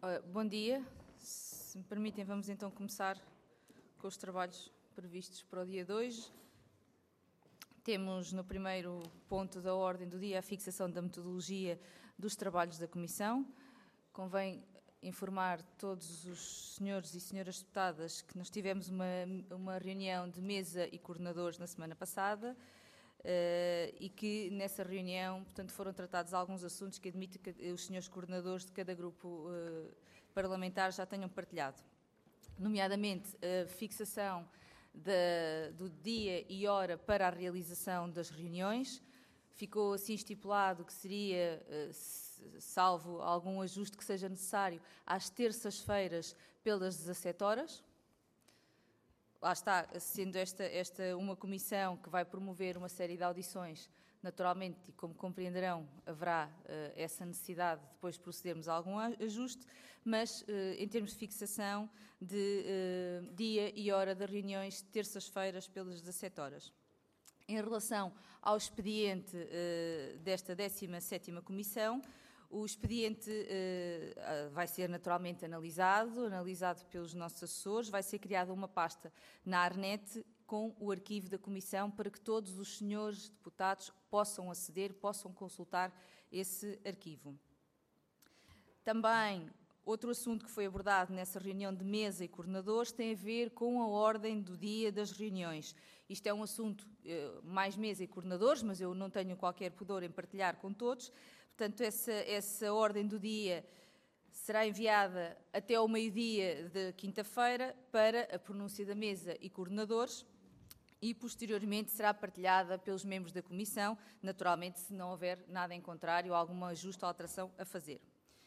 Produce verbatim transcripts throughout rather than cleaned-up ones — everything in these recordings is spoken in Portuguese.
Uh, bom dia. Se me permitem, vamos então começar com os trabalhos previstos para o dia de hoje. Temos no primeiro ponto da ordem do dia a fixação da metodologia dos trabalhos da Comissão. Convém informar todos os senhores e senhoras deputadas que nós tivemos uma, uma reunião de mesa e coordenadores na semana passada uh, e que nessa reunião, portanto, foram tratados alguns assuntos que admito que os senhores coordenadores de cada grupo uh, parlamentar já tenham partilhado, nomeadamente a fixação Da, do dia e hora para a realização das reuniões. Ficou assim estipulado que seria, salvo algum ajuste que seja necessário, às terças-feiras pelas dezassete horas. Lá está, sendo esta, esta uma comissão que vai promover uma série de audições, naturalmente, e como compreenderão, haverá uh, essa necessidade de depois procedermos a algum ajuste, mas uh, em termos de fixação de uh, dia e hora das reuniões, terças-feiras pelas dezassete horas. Em relação ao expediente uh, desta décima sétima Comissão, o expediente uh, vai ser naturalmente analisado, analisado pelos nossos assessores, vai ser criada uma pasta na ARNET com o arquivo da Comissão para que todos os senhores deputados possam aceder, possam consultar esse arquivo. Também, outro assunto que foi abordado nessa reunião de mesa e coordenadores tem a ver com a ordem do dia das reuniões. Isto é um assunto eh, mais mesa e coordenadores, mas eu não tenho qualquer pudor em partilhar com todos. Portanto, essa, essa ordem do dia será enviada até ao meio-dia de quinta-feira para a pronúncia da mesa e coordenadores e, posteriormente, será partilhada pelos membros da Comissão, naturalmente, se não houver nada em contrário, alguma ajuste ou alteração a fazer.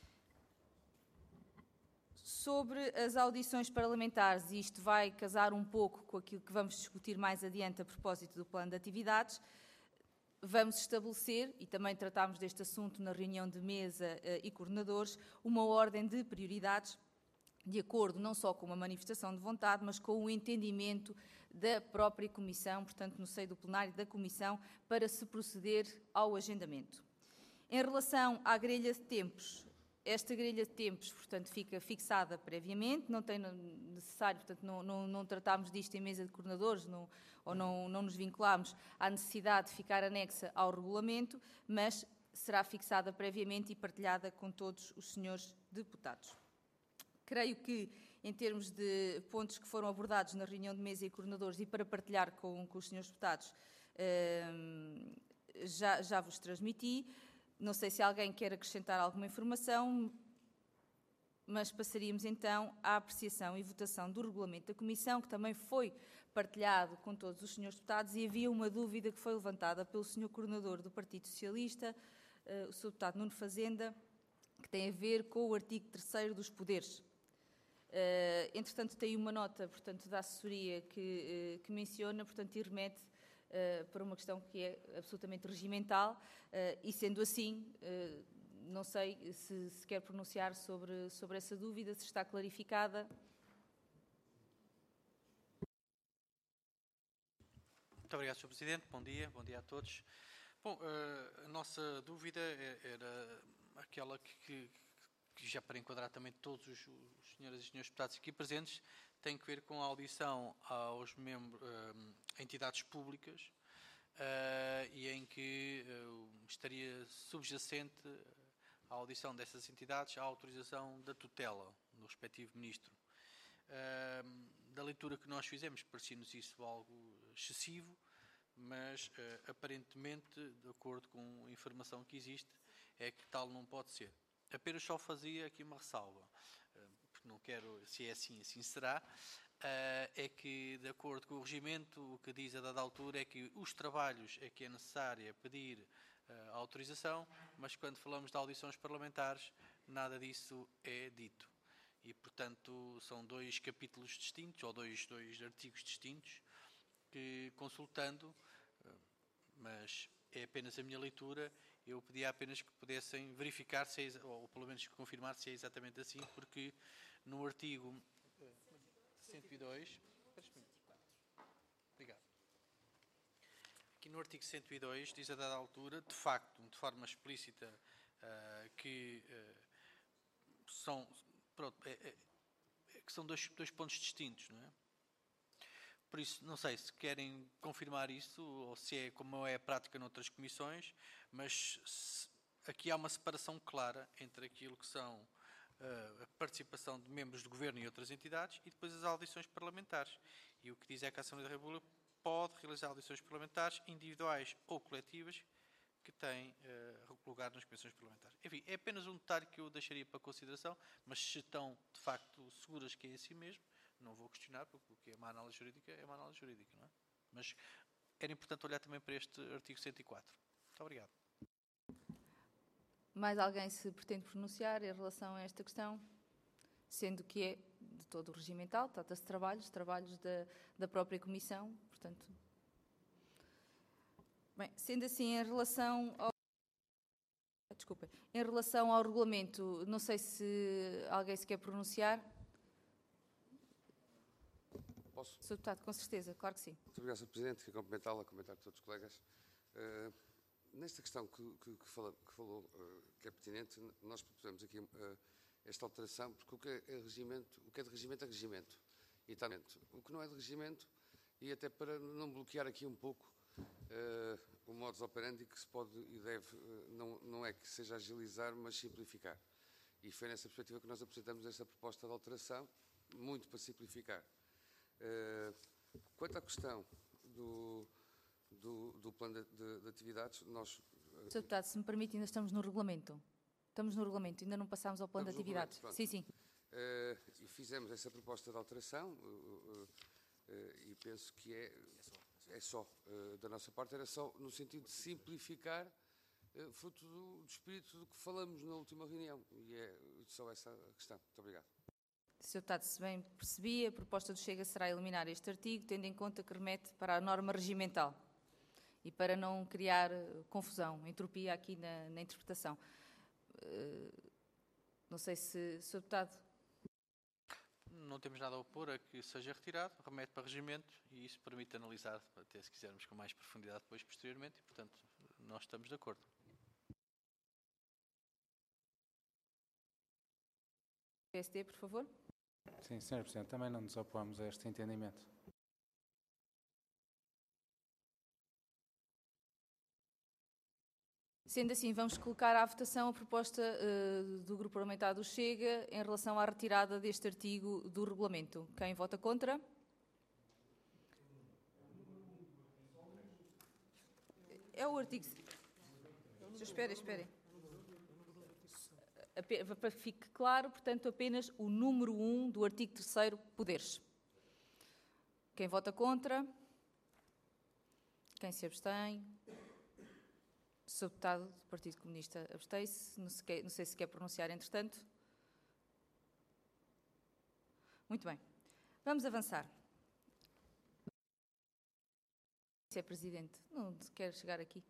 Sobre as audições parlamentares, e isto vai casar um pouco com aquilo que vamos discutir mais adiante a propósito do plano de atividades, vamos estabelecer, e também tratámos deste assunto na reunião de mesa e coordenadores, uma ordem de prioridades de acordo não só com uma manifestação de vontade, mas com o entendimento da própria Comissão, portanto, no seio do plenário da Comissão, para se proceder ao agendamento. Em relação à grelha de tempos, esta grelha de tempos, portanto, fica fixada previamente, não tem necessário, portanto, não, não, não tratámos disto em mesa de coordenadores, não, ou não, não nos vinculámos à necessidade de ficar anexa ao regulamento, mas será fixada previamente e partilhada com todos os senhores deputados. Creio que, em termos de pontos que foram abordados na reunião de mesa e coordenadores e para partilhar com, com os senhores deputados, já, já vos transmiti. Não sei se alguém quer acrescentar alguma informação, mas passaríamos então à apreciação e votação do regulamento da Comissão, que também foi partilhado com todos os senhores deputados, e havia uma dúvida que foi levantada pelo senhor coordenador do Partido Socialista, o senhor deputado Nuno Fazenda, que tem a ver com o artigo terceiro dos poderes. Uh, entretanto, tem uma nota, portanto, da assessoria que, uh, que menciona, portanto, e remete uh, para uma questão que é absolutamente regimental, uh, e sendo assim, uh, não sei se se quer pronunciar sobre, sobre essa dúvida, se está clarificada. Muito obrigado, senhor Presidente. Bom dia, bom dia a todos. Bom, uh, a nossa dúvida era aquela que, que que já para enquadrar também todos os, os senhoras e senhores deputados aqui presentes, tem que ver com a audição aos membros, uh, entidades públicas, uh, e em que uh, estaria subjacente à audição dessas entidades a autorização da tutela do respectivo ministro. Uh, da leitura que nós fizemos, parecia-nos isso algo excessivo, mas uh, aparentemente, de acordo com a informação que existe, é que tal não pode ser. Apenas só fazia aqui uma ressalva, porque não quero, se é assim, assim será, é que, de acordo com o regimento, o que diz a dada altura é que os trabalhos é que é necessário pedir a autorização, mas quando falamos de audições parlamentares, nada disso é dito. E, portanto, são dois capítulos distintos, ou dois, dois artigos distintos, que, consultando, mas é apenas a minha leitura, eu pedia apenas que pudessem verificar, se é, ou pelo menos confirmar se é exatamente assim, porque no artigo cento e dois... Obrigado. Aqui no artigo cento e dois diz a dada altura, de facto, de forma explícita, uh, que uh, são, pronto, é, é, é que são dois, dois pontos distintos, não é? Por isso, não sei se querem confirmar isso ou se é como é a prática noutras comissões, mas se, aqui há uma separação clara entre aquilo que são uh, a participação de membros do Governo e outras entidades e depois as audições parlamentares. E o que diz é que a Assembleia da República pode realizar audições parlamentares individuais ou coletivas que têm uh, lugar nas comissões parlamentares. Enfim, é apenas um detalhe que eu deixaria para consideração, mas se estão de facto seguras que é assim mesmo, não vou questionar, porque o que é uma análise jurídica é uma análise jurídica, não é? Mas era importante olhar também para este artigo cento e quatro. Muito obrigado. Mais alguém se pretende pronunciar em relação a esta questão? Sendo que é de todo o regimental, trata-se de trabalhos, trabalhos da, da própria Comissão, portanto... Bem, sendo assim, em relação ao... Desculpa. Em relação ao regulamento, não sei se alguém se quer pronunciar. Posso? senhor Deputado, com certeza, claro que sim. Muito obrigado, senhor Presidente. Quero cumprimentá-la, cumprimentar todos os colegas. Uh, nesta questão que, que, que, fala, que falou, uh, que é pertinente, nós propusemos aqui uh, esta alteração, porque o que é regimento, o que é de regimento é regimento. E está, o que não é de regimento, e até para não bloquear aqui um pouco uh, o modus operandi que se pode e deve, uh, não, não é que seja agilizar, mas simplificar. E foi nessa perspectiva que nós apresentamos esta proposta de alteração, muito para simplificar. Uh, quanto à questão do, do, do plano de, de, de atividades, nós... Uh, senhor Deputado, se me permite, ainda estamos no regulamento. Estamos no regulamento, ainda não passámos ao plano de atividades. Sim, sim. Uh, e fizemos essa proposta de alteração uh, uh, uh, e penso que é, é só, uh, da nossa parte, era só no sentido de simplificar, uh, fruto do, do espírito do que falamos na última reunião. E é só essa a questão. Muito obrigado. senhor Deputado, se bem percebi, a proposta do Chega será eliminar este artigo, tendo em conta que remete para a norma regimental e para não criar confusão, entropia aqui na, na interpretação. Uh, não sei se, senhor Deputado... Não temos nada a opor a que seja retirado, remete para regimento e isso permite analisar, até se quisermos com mais profundidade depois, posteriormente, e portanto nós estamos de acordo. P S D, por favor. Sim, senhor Presidente, também não nos opomos a este entendimento. Sendo assim, vamos colocar à votação a proposta uh, do Grupo Parlamentar do Chega em relação à retirada deste artigo do regulamento. Quem vota contra? É o artigo... Espera, espera. Para que fique claro, portanto, apenas o número um do artigo terceiro, poderes. Quem vota contra? Quem se abstém? O senhor Deputado do Partido Comunista abstém-se. Não, não sei se quer pronunciar, entretanto. Muito bem. Vamos avançar. Se é Presidente, não quer chegar aqui.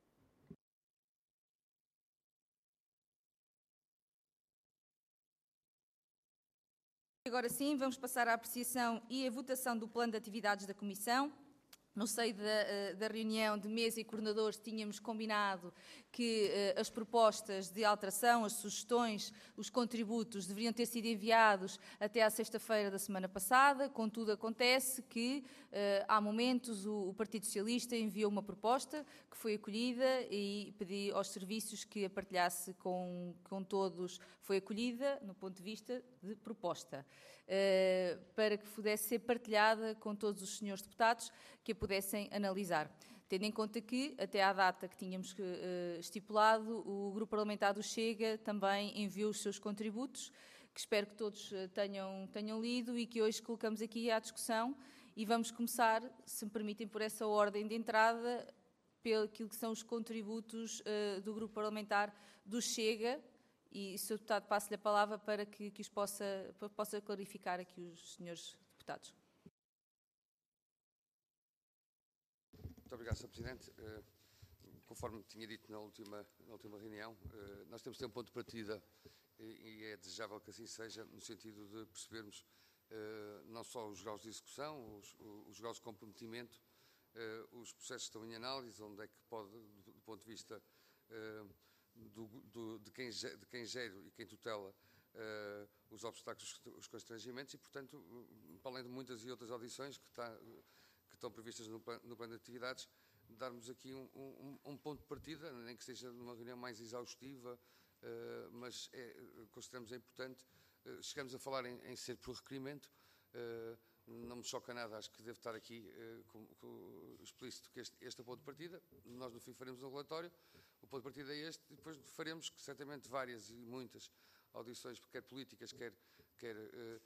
Agora sim, vamos passar à apreciação e à votação do plano de atividades da Comissão. No seio da, da reunião de mesa e coordenadores tínhamos combinado que uh, as propostas de alteração, as sugestões, os contributos deveriam ter sido enviados até à sexta-feira da semana passada. Contudo, acontece que uh, há momentos o, o Partido Socialista enviou uma proposta que foi acolhida e pedi aos serviços que a partilhasse com, com todos. Foi acolhida no ponto de vista de proposta. Uh, para que pudesse ser partilhada com todos os senhores deputados que a pudessem analisar. Tendo em conta que, até à data que tínhamos uh, estipulado, o Grupo Parlamentar do Chega também enviou os seus contributos, que espero que todos tenham, tenham lido e que hoje colocamos aqui à discussão. E vamos começar, se me permitem, por essa ordem de entrada, pelo que são os contributos uh, do Grupo Parlamentar do Chega. E, senhor Deputado, passo-lhe a palavra para que, que os possa, possa clarificar aqui os senhores deputados. Muito obrigado, senhor Presidente. Uh, conforme tinha dito na última, na última reunião, uh, nós temos de ter um ponto de partida e, e é desejável que assim seja, no sentido de percebermos uh, não só os graus de execução, os, os graus de comprometimento, uh, os processos que estão em análise, onde é que pode, do, do ponto de vista uh, Do, do, de, quem, de quem gera e quem tutela uh, o, os obstáculos, os constrangimentos e, portanto, para além de muitas e outras audições que, está, que estão previstas no, no plano de atividades, darmos aqui um, um, um ponto de partida, nem que seja numa reunião mais exaustiva, uh, mas é, consideramos é importante. Uh, chegamos a falar em, em ser por requerimento, uh, não me choca nada, acho que deve estar aqui uh, com, com, explícito que este, este é o ponto de partida. Nós no fim faremos um relatório, o ponto de partida é este, e depois faremos certamente várias e muitas audições, quer políticas, quer, quer uh,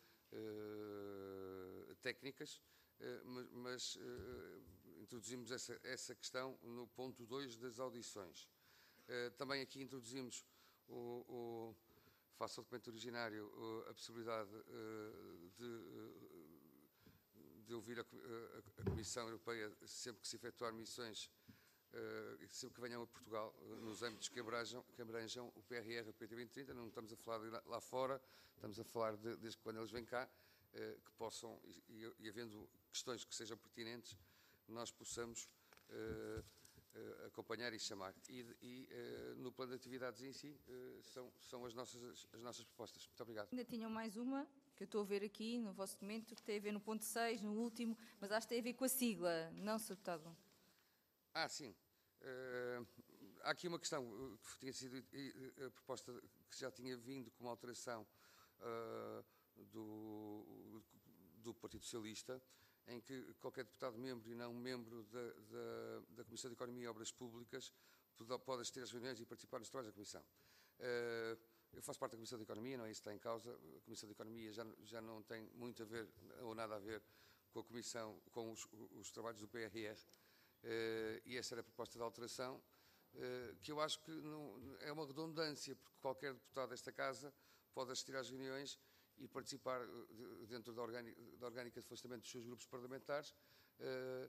uh, técnicas, uh, mas, mas uh, introduzimos essa, essa questão no ponto dois das audições. Uh, também aqui introduzimos, o, o, face ao documento originário, uh, a possibilidade uh, de, uh, de ouvir a, a, a Comissão Europeia sempre que se efetuar missões, uh, sempre que venham a Portugal, uh, nos âmbitos que abranjam, que abranjam o P R R e o P T vinte trinta. Não estamos a falar de lá, lá fora, estamos a falar de, desde quando eles vêm cá, uh, que possam, e, e, e havendo questões que sejam pertinentes, nós possamos uh, uh, acompanhar e chamar. E, e uh, no plano de atividades em si, uh, são, são as, nossas, as nossas propostas. Muito obrigado. Ainda tinham mais uma, que eu estou a ver aqui no vosso documento, que tem a ver no ponto seis, no último, mas acho que tem a ver com a sigla, não, senhor Deputado? Ah, sim. Uh, há aqui uma questão que tinha sido a proposta que já tinha vindo como alteração uh, do, do Partido Socialista, em que qualquer deputado membro e não membro da, da, da Comissão de Economia e Obras Públicas pode, pode assistir às reuniões e participar nos trabalhos da Comissão. Uh, eu faço parte da Comissão de Economia, não é isso que está em causa. A Comissão de Economia já, já não tem muito a ver, ou nada a ver, com a Comissão, com os, os trabalhos do P R R. Uh, e essa era a proposta de alteração, uh, que eu acho que não, é uma redundância, porque qualquer deputado desta Casa pode assistir às reuniões e participar dentro da orgânica, da orgânica de funcionamento dos seus grupos parlamentares. Uh,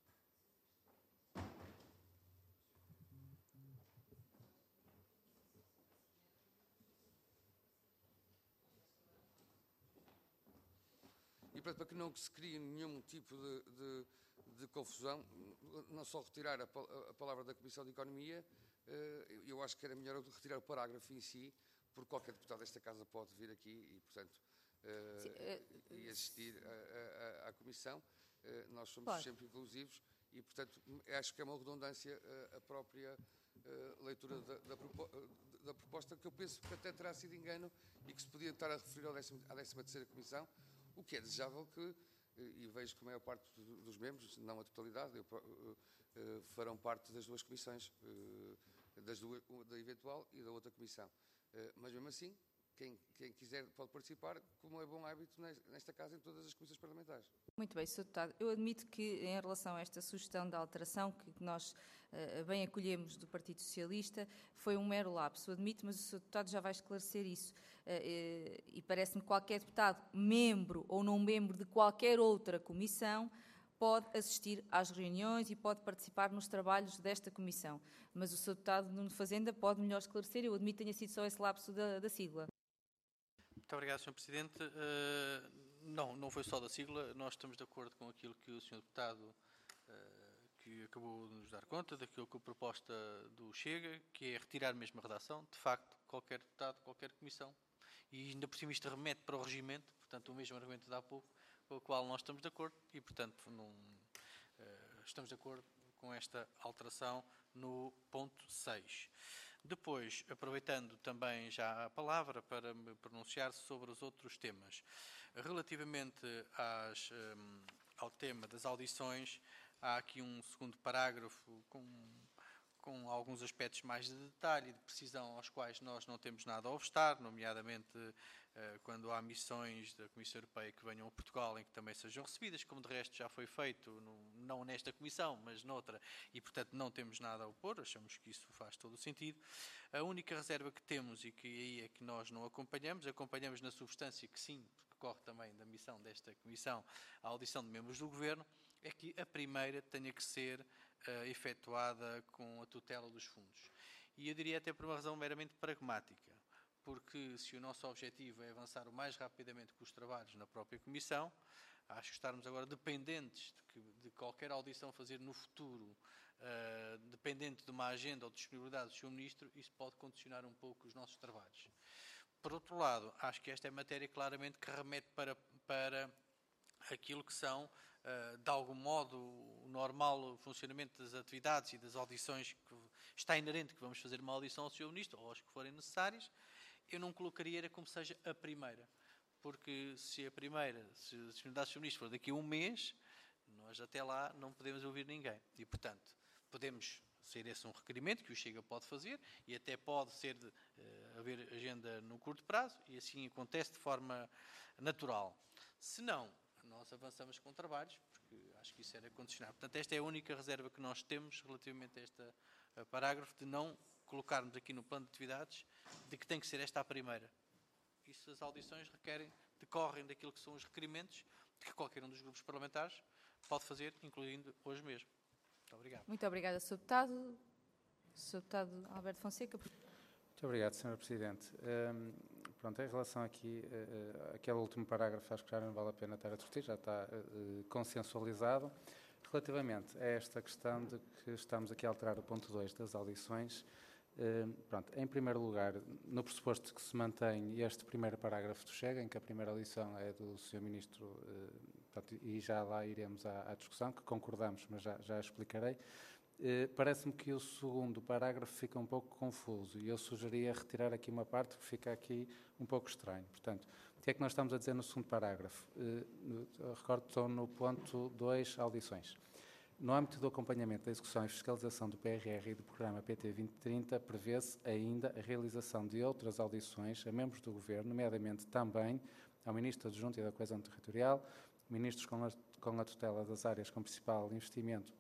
e para que não se crie nenhum tipo de, de, de confusão, não só retirar a, a palavra da Comissão de Economia, uh, eu acho que era melhor retirar o parágrafo em si, porque qualquer deputado desta Casa pode vir aqui e, portanto, uh, Sim, uh, e assistir à, à, à Comissão. Uh, nós somos claro. sempre inclusivos e, portanto, acho que é uma redundância uh, a própria uh, leitura da, da, da proposta, que eu penso que até terá sido engano e que se podia estar a referir ao décimo, à décima terceira Comissão, o que é desejável que, e vejo que a maior parte dos membros, não a totalidade, eu, uh, uh, farão parte das duas comissões, uh, das duas, da eventual e da outra comissão. Uh, mas mesmo assim, quem, quem quiser pode participar, como é bom hábito nesta Casa em todas as comissões parlamentares. Muito bem, senhor Deputado. Eu admito que, em relação a esta sugestão da alteração, que nós uh, bem acolhemos do Partido Socialista, foi um mero lapso, eu admito, mas o senhor Deputado já vai esclarecer isso. Uh, uh, e parece-me que qualquer deputado, membro ou não membro de qualquer outra comissão, pode assistir às reuniões e pode participar nos trabalhos desta comissão. Mas o senhor Deputado Nuno Fazenda pode melhor esclarecer, eu admito que tenha sido só esse lapso da, da sigla. Muito obrigado, senhor Presidente. Uh, não, não foi só da sigla, nós estamos de acordo com aquilo que o senhor Deputado uh, que acabou de nos dar conta, daquilo que a proposta do Chega, que é retirar mesmo a redação. De facto, qualquer deputado, qualquer comissão, e ainda por cima isto remete para o regimento, portanto o mesmo argumento de há pouco, com o qual nós estamos de acordo e, portanto, não, uh, estamos de acordo com esta alteração no ponto seis. Depois, aproveitando também já a palavra para me pronunciar sobre os outros temas. Relativamente às, um, ao tema das audições, há aqui um segundo parágrafo com, com alguns aspectos mais de detalhe e de precisão aos quais nós não temos nada a obstar, nomeadamente uh, quando há missões da Comissão Europeia que venham a Portugal em que também sejam recebidas, como de resto já foi feito, no, não nesta Comissão, mas noutra, e portanto não temos nada a opor, achamos que isso faz todo o sentido. A única reserva que temos, e que aí é que nós não acompanhamos, acompanhamos na substância que sim, decorre também da missão desta Comissão, a audição de membros do Governo, é que a primeira tenha que ser uh, efetuada com a tutela dos fundos. E eu diria até por uma razão meramente pragmática, porque se o nosso objetivo é avançar o mais rapidamente com os trabalhos na própria Comissão, acho que estarmos agora dependentes de, que, de qualquer audição fazer no futuro, uh, dependente de uma agenda ou de disponibilidade do senhor Ministro, isso pode condicionar um pouco os nossos trabalhos. Por outro lado, acho que esta é matéria claramente que remete para, para aquilo que são, de algum modo, o normal funcionamento das atividades e das audições que está inerente que vamos fazer uma audição ao senhor Ministro, ou as que forem necessárias. Eu não colocaria como seja a primeira, porque se a primeira, se a disponibilidade do senhor Ministro for daqui a um mês, nós até lá não podemos ouvir ninguém. E, portanto, podemos ser esse um requerimento que o Chega pode fazer e até pode ser de, uh, haver agenda no curto prazo e assim acontece de forma natural. Se não, nós avançamos com trabalhos, porque acho que isso era condicionado. Portanto, esta é a única reserva que nós temos relativamente a este uh, parágrafo, de não colocarmos aqui no plano de atividades de que tem que ser esta a primeira. Isso, as audições requerem, decorrem daquilo que são os requerimentos que qualquer um dos grupos parlamentares pode fazer, incluindo hoje mesmo. Muito obrigado. Muito obrigada, senhor Deputado. senhor Deputado Alberto Fonseca. Muito obrigado, senhora Presidente. Um, pronto, em relação aqui, uh, aquele último parágrafo, acho que já não vale a pena estar a discutir, já está uh, consensualizado. Relativamente a esta questão de que estamos aqui a alterar o ponto dois das audições, uh, pronto, em primeiro lugar, no pressuposto que se mantém este primeiro parágrafo do Chega, em que a primeira audição é do senhor Ministro, uh, pronto, e já lá iremos à, à discussão, que concordamos, mas já, já explicarei. Uh, Parece-me que o segundo parágrafo fica um pouco confuso e eu sugeria retirar aqui uma parte que fica aqui um pouco estranho. Portanto, o que é que nós estamos a dizer no segundo parágrafo? Uh, recordo que estou no ponto dois, audições. No âmbito do acompanhamento da execução e fiscalização do P R R e do programa P T vinte trinta, prevê-se ainda a realização de outras audições a membros do Governo, nomeadamente também ao Ministro Adjunto e da Coesão Territorial, ministros com a, com a tutela das áreas com principal investimento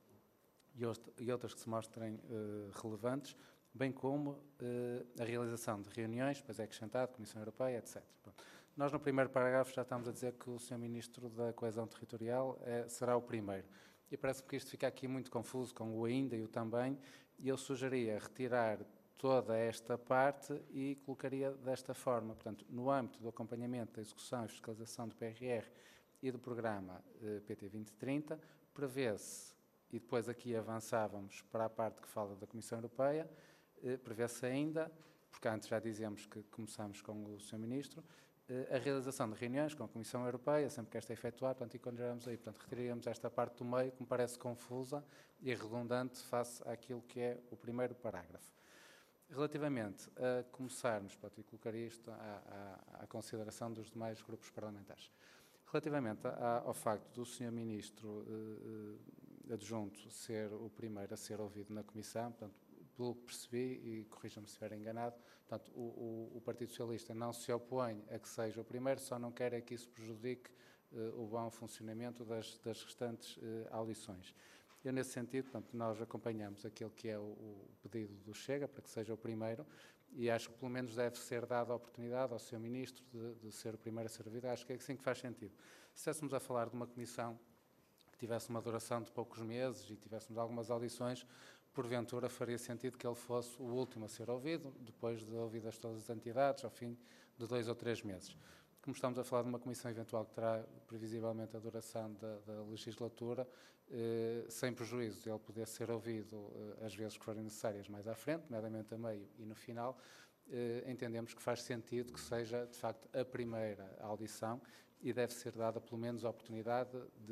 e outras que se mostrem uh, relevantes, bem como uh, a realização de reuniões, depois é acrescentado, Comissão Europeia, etcétera. Pronto. Nós, no primeiro parágrafo, já estamos a dizer que o senhor Ministro da Coesão Territorial é, será o primeiro. E parece-me que isto fica aqui muito confuso com o ainda e o também, e eu sugeria retirar toda esta parte e colocaria desta forma. Portanto, no âmbito do acompanhamento da execução e fiscalização do P R R e do programa uh, P T vinte trinta, prevê-se, e depois aqui avançávamos para a parte que fala da Comissão Europeia, eh, prevê-se ainda, porque antes já dizemos que começamos com o senhor Ministro, eh, a realização de reuniões com a Comissão Europeia, sempre que esta é efetuada, portanto, e continuamos aí. Portanto, retiraríamos esta parte do meio, que me parece confusa e redundante face àquilo que é o primeiro parágrafo. Relativamente a começarmos, portanto, e colocaria isto à, à, à consideração dos demais grupos parlamentares. Relativamente a, ao facto do senhor Ministro eh, adjunto ser o primeiro a ser ouvido na Comissão, portanto, pelo que percebi, e corrijam-me se estiver enganado, portanto, o, o, o Partido Socialista não se opõe a que seja o primeiro, só não quer é que isso prejudique eh, o bom funcionamento das, das restantes eh, audições. Eu, nesse sentido, portanto, nós acompanhamos aquele que é o, o pedido do Chega, para que seja o primeiro, e acho que pelo menos deve ser dada a oportunidade ao senhor Ministro de, de ser o primeiro a ser ouvido. Acho que é assim que faz sentido. Se estivéssemos a falar de uma comissão que tivesse uma duração de poucos meses e tivéssemos algumas audições, porventura faria sentido que ele fosse o último a ser ouvido, depois de ouvidas todas as entidades, ao fim de dois ou três meses. Como estamos a falar de uma comissão eventual que terá previsivelmente a duração da, da legislatura, eh, sem prejuízo de ele poder ser ouvido eh, às vezes que forem necessárias mais à frente, nomeadamente a meio e no final, eh, entendemos que faz sentido que seja, de facto, a primeira audição e deve ser dada pelo menos a oportunidade de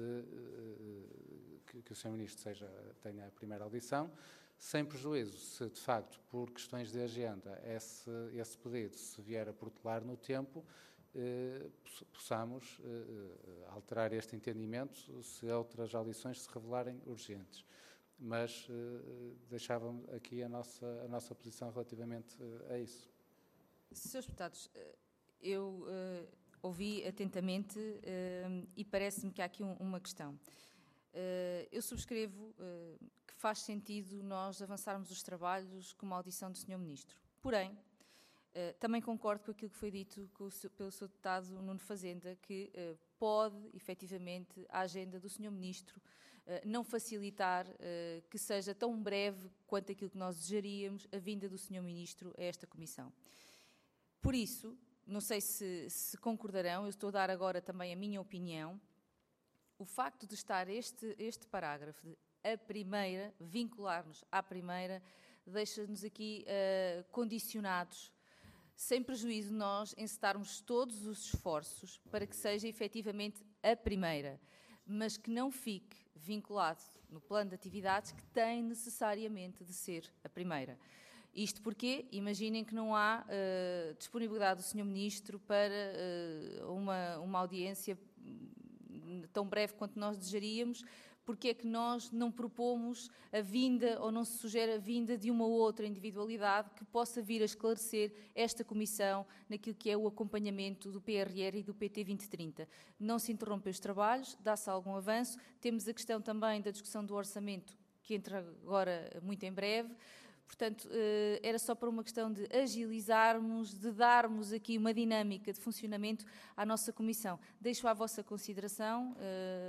eh, que, que o senhor Ministro seja, tenha a primeira audição, sem prejuízo, se de facto, por questões de agenda, esse, esse pedido se vier a protelar no tempo, eh, possamos eh, alterar este entendimento se outras audições se revelarem urgentes. Mas eh, deixava aqui a nossa, a nossa posição relativamente eh, a isso. senhores Deputados, eu uh, ouvi atentamente uh, e parece-me que há aqui um, uma questão. Uh, eu subscrevo uh, que faz sentido nós avançarmos os trabalhos com uma audição do senhor Ministro. Porém, uh, também concordo com aquilo que foi dito com o seu, pelo senhor Deputado Nuno Fazenda, que uh, pode, efetivamente, a agenda do senhor Ministro uh, não facilitar uh, que seja tão breve quanto aquilo que nós desejaríamos a vinda do senhor Ministro a esta Comissão. Por isso, não sei se, se concordarão, eu estou a dar agora também a minha opinião, o facto de estar este, este parágrafo, de a primeira, vincular-nos à primeira, deixa-nos aqui uh, condicionados sem prejuízo nós encetarmos todos os esforços para que seja efetivamente a primeira, mas que não fique vinculado no plano de atividades que tem necessariamente de ser a primeira. Isto porque, imaginem que não há uh, disponibilidade do senhor Ministro para uh, uma, uma audiência tão breve quanto nós desejaríamos, porque é que nós não propomos a vinda, ou não se sugere a vinda de uma outra individualidade que possa vir a esclarecer esta Comissão naquilo que é o acompanhamento do P R R e do P T vinte trinta. Não se interrompem os trabalhos, dá-se algum avanço. Temos a questão também da discussão do orçamento, que entra agora muito em breve. Portanto, era só para uma questão de agilizarmos, de darmos aqui uma dinâmica de funcionamento à nossa Comissão. Deixo à vossa consideração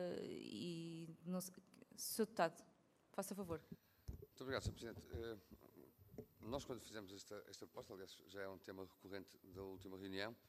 e, senhor Deputado, faça favor. Muito obrigado, senhor Presidente. Nós, quando fizemos esta, esta proposta, aliás, já é um tema recorrente da última reunião,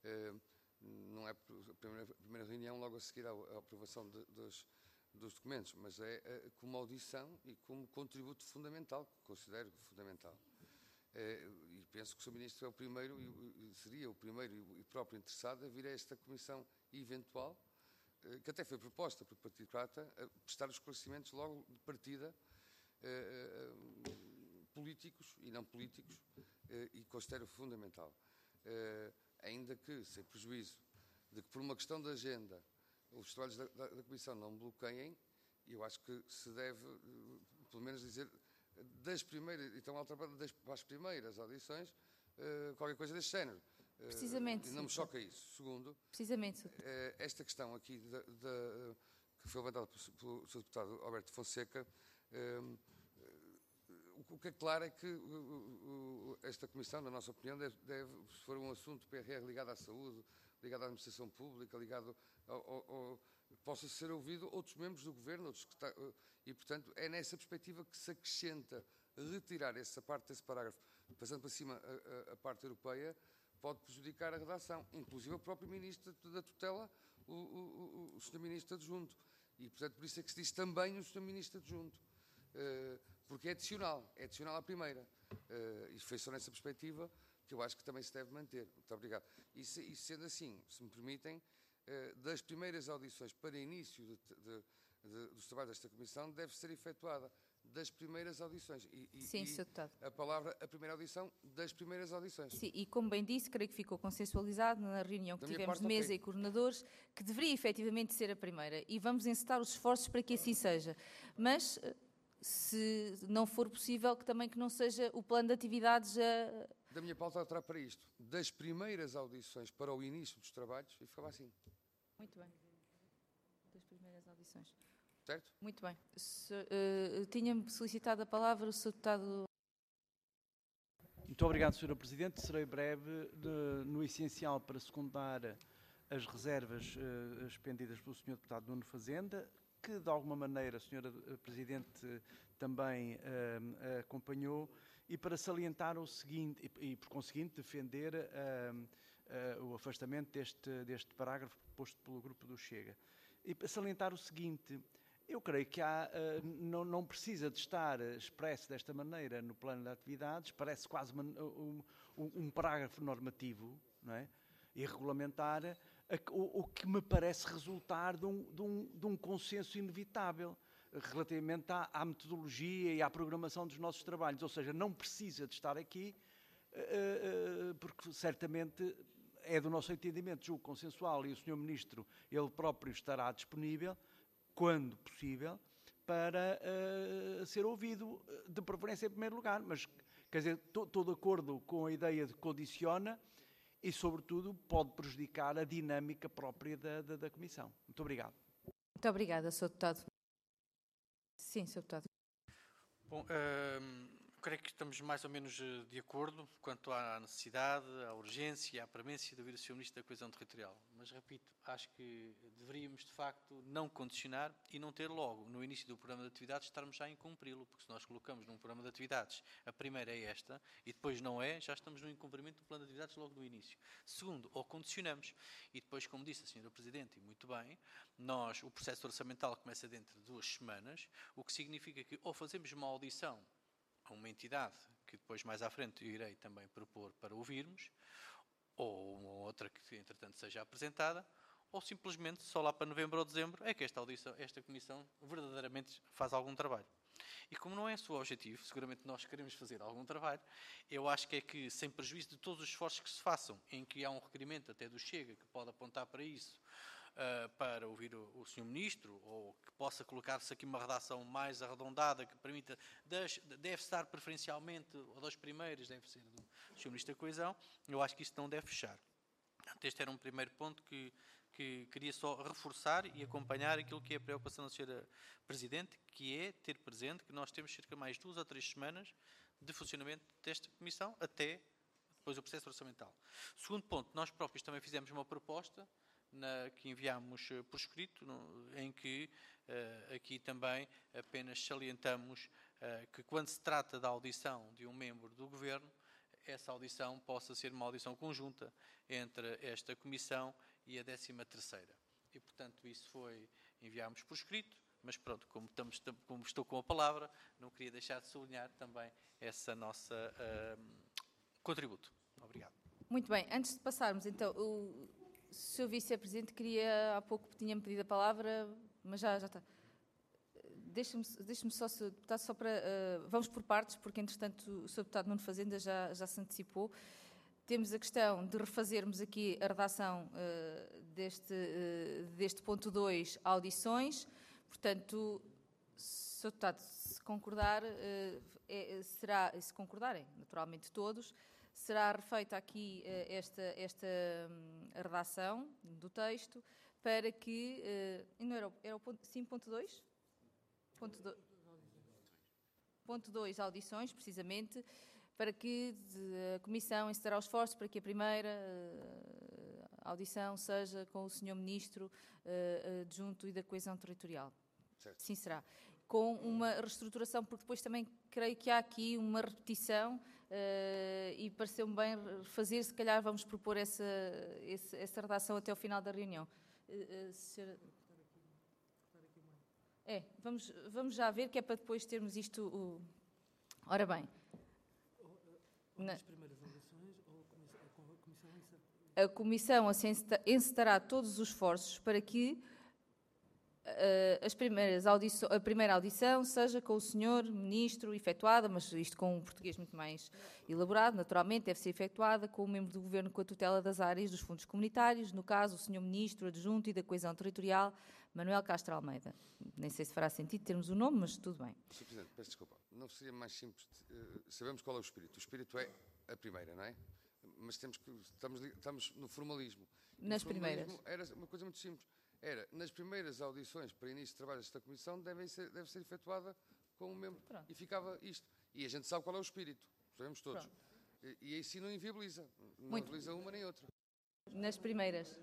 não é a primeira, a primeira reunião logo a seguir à, à aprovação de, dos dos documentos, mas é, é como audição e como contributo fundamental, que considero fundamental. É, e penso que o senhor Ministro é o primeiro, e, e seria o primeiro e próprio interessado a vir a esta comissão eventual, é, que até foi proposta pelo Partido Democrata, a prestar os esclarecimentos logo de partida, é, é, políticos e não políticos, é, e considero fundamental. É, ainda que, sem prejuízo, de que por uma questão de agenda os trabalhos da, da, da Comissão não bloqueiem, eu acho que se deve, pelo menos dizer, das primeiras, então das, as primeiras audições, uh, qualquer coisa deste género. Precisamente. Uh, não me choca isso. Segundo, Precisamente. Uh, esta questão aqui, da, da, que foi levantada pelo, pelo senhor Deputado Alberto Fonseca, uh, o que é claro é que uh, uh, esta Comissão, na nossa opinião, deve, deve, se for um assunto P R R ligado à saúde, ligado à administração pública, ligado ao, ao, ao, possa ser ouvido outros membros do Governo, outros que está, e, portanto, é nessa perspectiva que se acrescenta retirar essa parte desse parágrafo, passando para cima a, a, a parte europeia, pode prejudicar a redação, inclusive o próprio Ministro da tutela, o, o, o senhor Ministro adjunto. E, portanto, por isso é que se diz também o senhor Ministro adjunto, uh, porque é adicional, é adicional à primeira. Uh, e foi só nessa perspectiva que eu acho que também se deve manter. Muito obrigado. E, se, e sendo assim, se me permitem, eh, das primeiras audições para início de, de, de, dos trabalhos desta Comissão deve ser efetuada das primeiras audições. E, e, Sim, e senhor Deputado. A palavra, a primeira audição das primeiras audições. Sim, e como bem disse, creio que ficou consensualizado na reunião que da tivemos parte, de mesa okay. e coordenadores, que deveria efetivamente ser a primeira. E vamos encetar os esforços para que assim seja. Mas, se não for possível, que também que não seja o plano de atividades a... Da minha pauta terá para isto, das primeiras audições para o início dos trabalhos, e ficava assim. Muito bem. Das primeiras audições. Certo? Muito bem. Se, uh, tinha-me solicitado a palavra o senhor Deputado. Muito obrigado, senhora Presidente. Serei breve de, no essencial para secundar as reservas uh, expendidas pelo senhor Deputado Nuno Fazenda, que de alguma maneira a senhora Presidente também uh, acompanhou, e para salientar o seguinte, e, e por conseguinte defender uh, uh, o afastamento deste, deste parágrafo proposto pelo grupo do Chega. E para salientar o seguinte, eu creio que há, uh, não, não precisa de estar expresso desta maneira no plano de atividades, parece quase uma, um, um parágrafo normativo, não é? E regulamentar, a, o, o que me parece resultar de um, de um, de um consenso inevitável relativamente à, à metodologia e à programação dos nossos trabalhos. Ou seja, não precisa de estar aqui, uh, uh, porque certamente é do nosso entendimento, julgo consensual, e o senhor Ministro, ele próprio estará disponível, quando possível, para uh, ser ouvido, de preferência em primeiro lugar. Mas, quer dizer, estou de acordo com a ideia de condiciona e, sobretudo, pode prejudicar a dinâmica própria da, da, da Comissão. Muito obrigado. Muito obrigada, senhor Deputado. Sim, senhor Deputado. Bom, uh, creio que estamos mais ou menos de acordo quanto à necessidade, à urgência, à premência de ouvir o senhor Ministro da Coesão Territorial. Mas, repito, acho que deveríamos, de facto, não condicionar e não ter logo, no início do programa de atividades, estarmos já em cumpri-lo, porque se nós colocamos num programa de atividades, a primeira é esta, e depois não é, já estamos no incumprimento do plano de atividades logo no início. Segundo, ou condicionamos, e depois, como disse a senhora Presidente, e muito bem, nós, o processo orçamental começa dentro de duas semanas, o que significa que ou fazemos uma audição a uma entidade que depois mais à frente eu irei também propor para ouvirmos, ou uma outra que entretanto seja apresentada, ou simplesmente só lá para novembro ou dezembro é que esta audição, esta comissão verdadeiramente faz algum trabalho. E como não é esse o objetivo, seguramente nós queremos fazer algum trabalho, eu acho que é que, sem prejuízo de todos os esforços que se façam, em que há um requerimento até do Chega, que pode apontar para isso, uh, para ouvir o, o senhor Ministro, ou que possa colocar-se aqui uma redação mais arredondada, que permita, deve estar preferencialmente, ou das primeiras, deve ser do senhor Ministro da Coesão, eu acho que isso não deve fechar. Portanto, este era um primeiro ponto que, que queria só reforçar e acompanhar aquilo que é a preocupação da senhora Presidente, que é ter presente que nós temos cerca de mais duas ou três semanas de funcionamento desta Comissão, até depois do processo orçamental. Segundo ponto, nós próprios também fizemos uma proposta na, que enviámos uh, por escrito, no, em que uh, aqui também apenas salientamos uh, que quando se trata da audição de um membro do Governo, essa audição possa ser uma audição conjunta entre esta Comissão e a décima terceira. E, portanto, isso foi, enviámos por escrito, mas pronto, como, estamos, como estou com a palavra, não queria deixar de sublinhar também essa nossa uh, contributo. Obrigado. Muito bem, antes de passarmos, então, o senhor Vice-Presidente queria, há pouco tinha-me pedido a palavra, mas já, já está. Deixa-me deixa só, deputado, só para... Uh, vamos por partes, porque, entretanto, o senhor Deputado Nuno Fazenda já, já se antecipou. Temos a questão de refazermos aqui a redação uh, deste, uh, deste ponto dois, audições. Portanto, senhor Deputado, se concordar, uh, é, será, se concordarem, naturalmente todos, será refeita aqui uh, esta, esta um, redação do texto para que... Uh, não era, era o ponto, sim, ponto dois? Ponto, do, ponto dois, audições, precisamente, para que a Comissão incitará os esforços para que a primeira uh, audição seja com o senhor Ministro uh, adjunto e da Coesão Territorial. Certo. Sim, será. Com uma reestruturação, porque depois também creio que há aqui uma repetição uh, e pareceu-me bem fazer, se calhar vamos propor essa, essa, essa redação até ao final da reunião. Uh, uh, senhora... É, vamos, vamos já ver, que é para depois termos isto... O... Ora bem... Nas primeiras eleições, ou a Comissão... A Comissão encetará todos os esforços para que uh, as primeiras audições, a primeira audição seja com o senhor Ministro efetuada, mas isto com um português muito mais elaborado, naturalmente, deve ser efetuada com o membro do Governo com a tutela das áreas dos fundos comunitários, no caso, o senhor Ministro adjunto e da Coesão Territorial, Manuel Castro Almeida. Nem sei se fará sentido termos o nome, mas tudo bem. senhor Presidente, peço desculpa. Não seria mais simples... Uh, sabemos qual é o espírito. O espírito é a primeira, não é? Mas temos que... Estamos, estamos no formalismo. Nas no formalismo primeiras. Era uma coisa muito simples. Era, nas primeiras audições para início de trabalho desta Comissão, deve ser, deve ser efetuada com um membro. Pronto. E ficava isto. E a gente sabe qual é o espírito. Sabemos todos. E, e assim não inviabiliza. Não muito. Inviabiliza uma nem outra. Nas primeiras.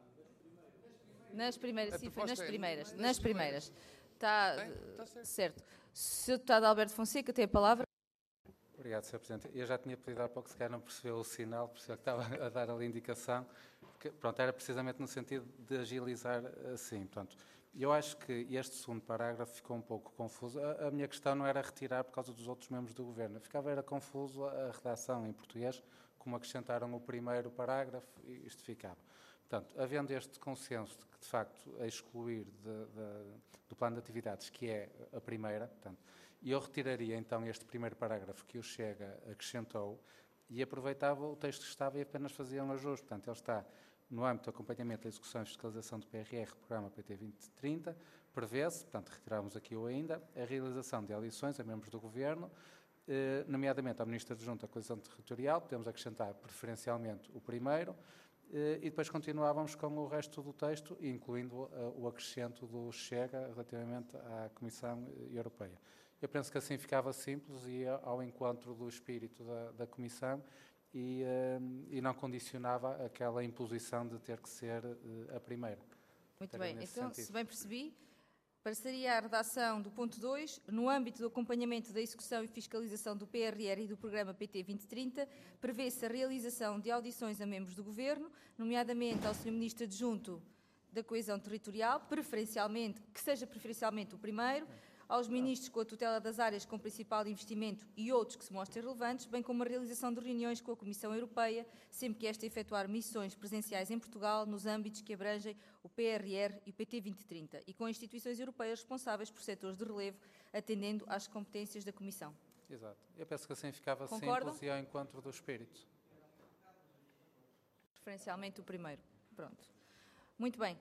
Nas primeiras, sim, foi nas é, primeiras. Nas, nas primeiras. primeiras. Está, Está certo. certo. senhor Deputado Alberto Fonseca tem a palavra. Obrigado, senhor Presidente. Eu já tinha pedido há pouco, se calhar não percebeu o sinal, percebeu que estava a dar ali a indicação, que, pronto, era precisamente no sentido de agilizar assim. Portanto, eu acho que este segundo parágrafo ficou um pouco confuso. A, a minha questão não era retirar por causa dos outros membros do Governo. Ficava era confuso a, a redação em português, como acrescentaram o primeiro parágrafo, e isto ficava. Portanto, havendo este consenso de que, de facto, a excluir de, de, do plano de atividades, que é a primeira, portanto, eu retiraria então este primeiro parágrafo que o Chega acrescentou e aproveitava o texto que estava e apenas fazia um ajuste. Portanto, ele está no âmbito do acompanhamento da execução e fiscalização do P R R, programa P T vinte trinta, prevê-se, portanto, retiramos aqui o ainda, a realização de audições a membros do Governo, eh, nomeadamente ao Ministro Adjunto da Coesão Territorial, podemos acrescentar preferencialmente o primeiro, e depois continuávamos com o resto do texto, incluindo uh, o acrescento do Chega relativamente à Comissão Europeia. Eu penso que assim ficava simples e ia ao encontro do espírito da, da Comissão e, uh, e não condicionava aquela imposição de ter que ser uh, a primeira. Muito bem, então, sentido. Se bem percebi, passaria a redação do ponto dois, no âmbito do acompanhamento da execução e fiscalização do P R R e do programa P T vinte trinta, prevê-se a realização de audições a membros do Governo, nomeadamente ao senhor Ministro Adjunto da Coesão Territorial, preferencialmente, que seja preferencialmente o primeiro, aos ministros com a tutela das áreas com principal investimento e outros que se mostrem relevantes, bem como a realização de reuniões com a Comissão Europeia, sempre que esta efetuar missões presenciais em Portugal, nos âmbitos que abrangem o P R R e o P T vinte e trinta, e com instituições europeias responsáveis por setores de relevo, atendendo às competências da Comissão. Exato. Eu penso que assim ficava Concordam? simples e ao encontro do espírito. Preferencialmente o primeiro. Pronto. Muito bem.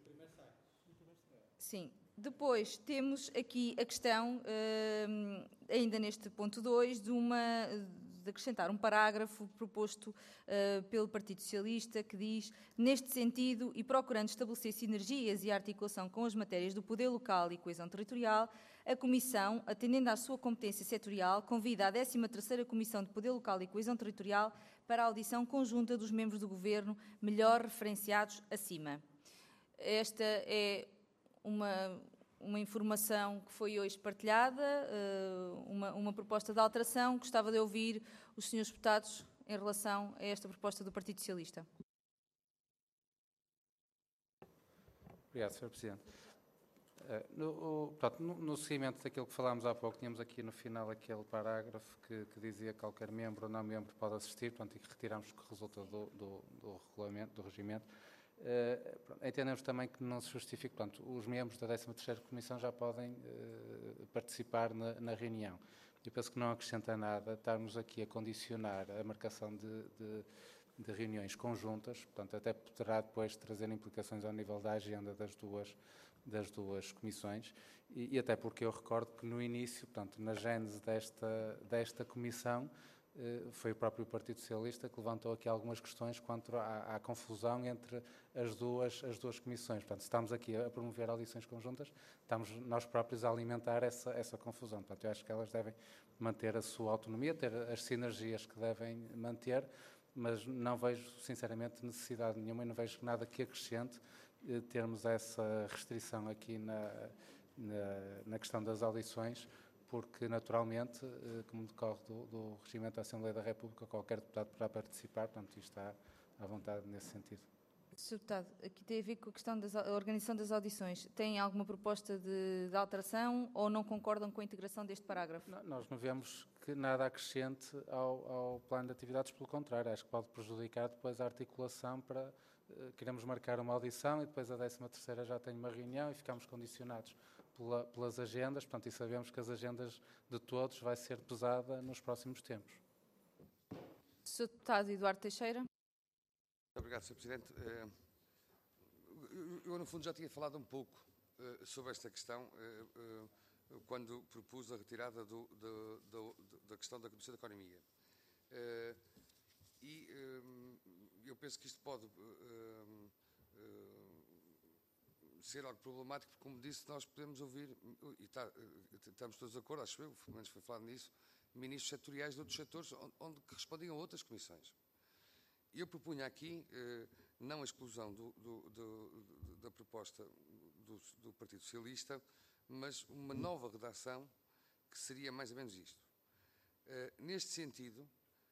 Sim. Depois temos aqui a questão, hum, ainda neste ponto dois, de, uma, de acrescentar um parágrafo proposto uh, pelo Partido Socialista que diz: neste sentido e procurando estabelecer sinergias e articulação com as matérias do poder local e coesão territorial, a Comissão, atendendo à sua competência setorial, convida a décima terceira Comissão de Poder Local e Coesão Territorial para a audição conjunta dos membros do Governo melhor referenciados acima. Esta é uma, uma informação que foi hoje partilhada, uma, uma proposta de alteração. Gostava de ouvir os senhores deputados em relação a esta proposta do Partido Socialista. Obrigado, senhor Presidente. No, o, portanto, no, no seguimento daquilo que falámos há pouco, tínhamos aqui no final aquele parágrafo que, que dizia que qualquer membro ou não membro pode assistir, portanto, e que retiramos que resulta do, do, do regulamento, do regimento. Uh, pronto, entendemos também que não se justifica, portanto, os membros da décima terceira Comissão já podem uh, participar na, na reunião. Eu penso que não acrescenta nada estarmos aqui a condicionar a marcação de, de, de reuniões conjuntas, portanto, até poderá depois trazer implicações ao nível da agenda das duas das duas comissões, e, e até porque eu recordo que no início, portanto, na gênese desta, desta comissão, eh, foi o próprio Partido Socialista que levantou aqui algumas questões quanto à, à confusão entre as duas, as duas comissões. Portanto, se estamos aqui a promover audições conjuntas, estamos nós próprios a alimentar essa, essa confusão. Portanto, eu acho que elas devem manter a sua autonomia, ter as sinergias que devem manter, mas não vejo, sinceramente, necessidade nenhuma e não vejo nada que acrescente termos essa restrição aqui na, na, na questão das audições, porque, naturalmente, como decorre do, do regimento da Assembleia da República, qualquer deputado poderá participar, portanto, isto está à vontade nesse sentido. senhor Deputado, aqui tem a ver com a questão da organização das audições. Tem alguma proposta de, de alteração ou não concordam com a integração deste parágrafo? Não, nós não vemos que nada acrescente ao, ao plano de atividades, pelo contrário, acho que pode prejudicar depois a articulação para... Queremos marcar uma audição e depois a décima terceira já tem uma reunião e ficamos condicionados pela, pelas agendas, portanto, e sabemos que as agendas de todos vai ser pesada nos próximos tempos. senhor Deputado Eduardo Teixeira. Muito obrigado, senhor Presidente. Eu, no fundo, já tinha falado um pouco sobre esta questão quando propus a retirada do, do, do, da questão da Comissão da Economia. E eu penso que isto pode uh, uh, ser algo problemático, porque, como disse, nós podemos ouvir, e tá, estamos todos de acordo, acho eu, pelo menos foi falado nisso, ministros setoriais de outros setores onde, onde que respondiam a outras comissões. E eu propunha aqui, uh, não a exclusão do, do, do, da proposta do, do Partido Socialista, mas uma nova redação que seria mais ou menos isto. Uh, neste sentido,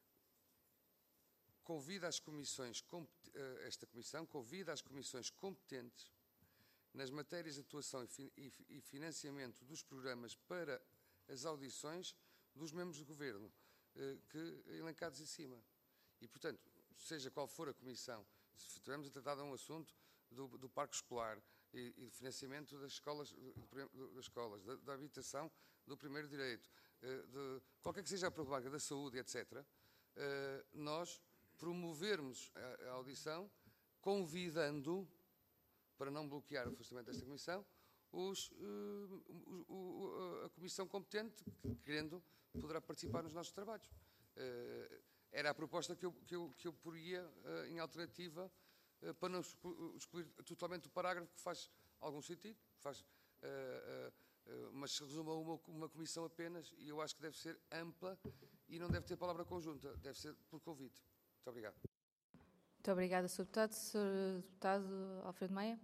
convida as comissões, esta comissão convida as comissões competentes nas matérias de atuação e financiamento dos programas para as audições dos membros do Governo, que elencados em cima. E, portanto, seja qual for a comissão, se estivermos a tratar de um assunto do, do parque escolar e, e do financiamento das escolas, do, das escolas da, da habitação, do primeiro direito, de qualquer que seja a problemática da saúde, etcétera, nós promovermos a, a audição, convidando, para não bloquear o funcionamento desta comissão, os, uh, o, o, a comissão competente, que, querendo, poderá participar nos nossos trabalhos. Uh, era a proposta que eu, que eu, que eu poria uh, em alternativa, uh, para não excluir totalmente o parágrafo, que faz algum sentido, faz, uh, uh, uh, mas se resume a uma, uma comissão apenas, e eu acho que deve ser ampla e não deve ter palavra conjunta, deve ser por convite. Muito obrigado. Muito obrigada, senhor Deputado. senhor Deputado Alfredo Maia.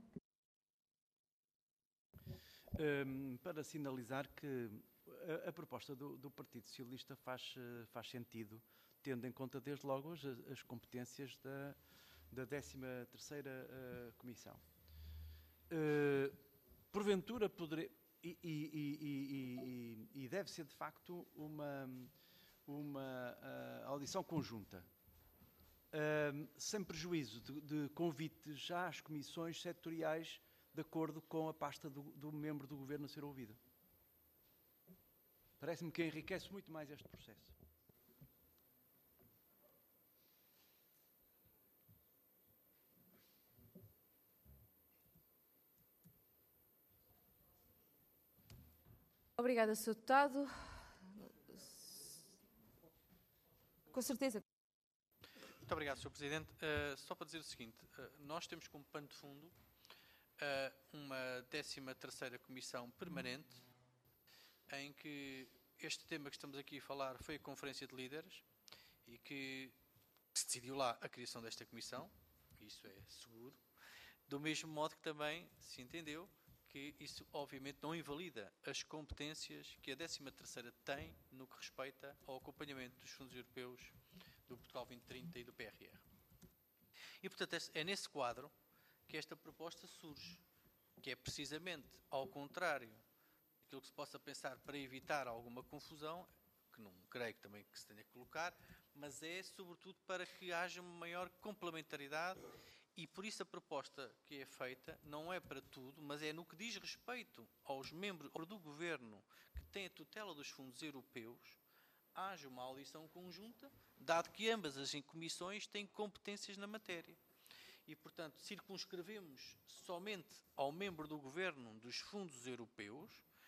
Um, para sinalizar que a, a proposta do, do Partido Socialista faz, faz sentido, tendo em conta desde logo as, as competências da, da décima terceira uh, Comissão. Uh, porventura, poderei, e, e, e, e, e deve ser, de facto, uma, uma uh, audição conjunta, uh, sem prejuízo de, de convites já às comissões setoriais de acordo com a pasta do, do membro do Governo a ser ouvido. Parece-me que enriquece muito mais este processo. Obrigada, senhor Deputado. Com certeza. Muito obrigado, senhor Presidente. Uh, só para dizer o seguinte, uh, nós temos como pano de fundo uh, uma décima terceira comissão permanente, em que este tema que estamos aqui a falar foi a Conferência de Líderes e que se decidiu lá a criação desta comissão, isso é seguro, do mesmo modo que também se entendeu que isso obviamente não invalida as competências que a décima terceira tem no que respeita ao acompanhamento dos fundos europeus do Portugal vinte trinta e do P R R. E, portanto, é nesse quadro que esta proposta surge, que é precisamente ao contrário daquilo que se possa pensar para evitar alguma confusão, que não creio que também que se tenha que colocar, mas é sobretudo para que haja uma maior complementaridade. E por isso a proposta que é feita não é para tudo, mas é no que diz respeito aos membros do Governo que têm a tutela dos fundos europeus, haja uma audição conjunta, dado que ambas as comissões têm competências na matéria. E, portanto, circunscrevemos somente ao membro do Governo dos fundos europeus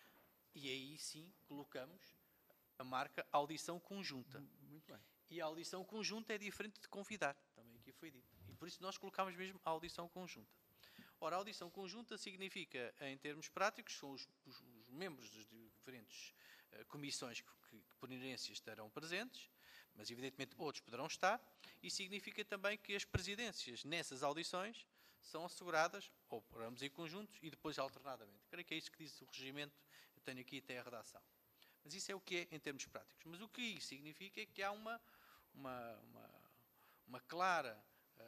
e aí sim colocamos a marca audição conjunta. Muito bem. E a audição conjunta é diferente de convidar, também aqui foi dito. E por isso nós colocámos mesmo a audição conjunta. Ora, a audição conjunta significa, em termos práticos, são os, os, os membros das diferentes uh, comissões que, que, que por inerência estarão presentes, mas evidentemente outros poderão estar, e significa também que as presidências nessas audições são asseguradas, ou por ambos em conjuntos, e depois alternadamente. Creio que é isso que diz o regimento, eu tenho aqui até a redação. Mas isso é o que é em termos práticos. Mas o que isso significa é que há uma, uma, uma, uma clara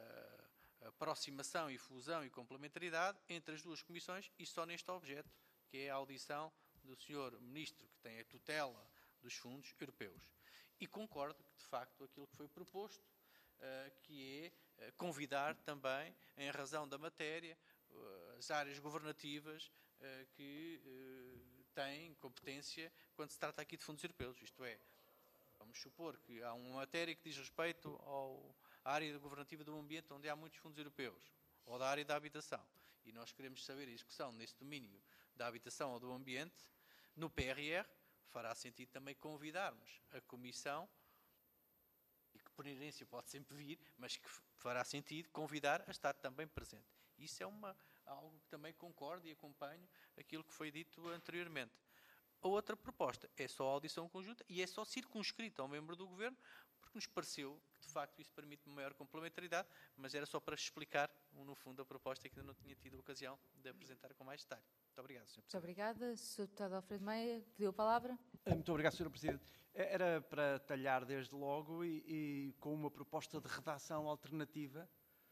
uh, aproximação e fusão e complementaridade entre as duas comissões e só neste objeto, que é a audição do senhor Ministro, que tem a tutela dos fundos europeus. E concordo que, de facto, aquilo que foi proposto, uh, que é uh, convidar também, em razão da matéria, uh, as áreas governativas uh, que uh, têm competência quando se trata aqui de fundos europeus. Isto é, vamos supor que há uma matéria que diz respeito ao, à área governativa do ambiente, onde há muitos fundos europeus, ou da área da habitação, e nós queremos saber a execução nesse domínio da habitação ou do ambiente, no P R R, fará sentido também convidarmos a Comissão, e que por inerência pode sempre vir, mas que fará sentido convidar a estar também presente. Isso é uma, algo que também concordo e acompanho aquilo que foi dito anteriormente. A outra proposta é só a audição conjunta e é só circunscrita ao membro do Governo, porque nos pareceu que, de facto, isso permite uma maior complementaridade, mas era só para explicar, no fundo, a proposta que ainda não tinha tido a ocasião de apresentar com mais detalhe. Muito obrigado, senhor Presidente. Muito obrigada. senhor Deputado Alfredo Meia, pediu a palavra. Muito obrigado, senhor Presidente. Era para talhar desde logo e, e com uma proposta de redação alternativa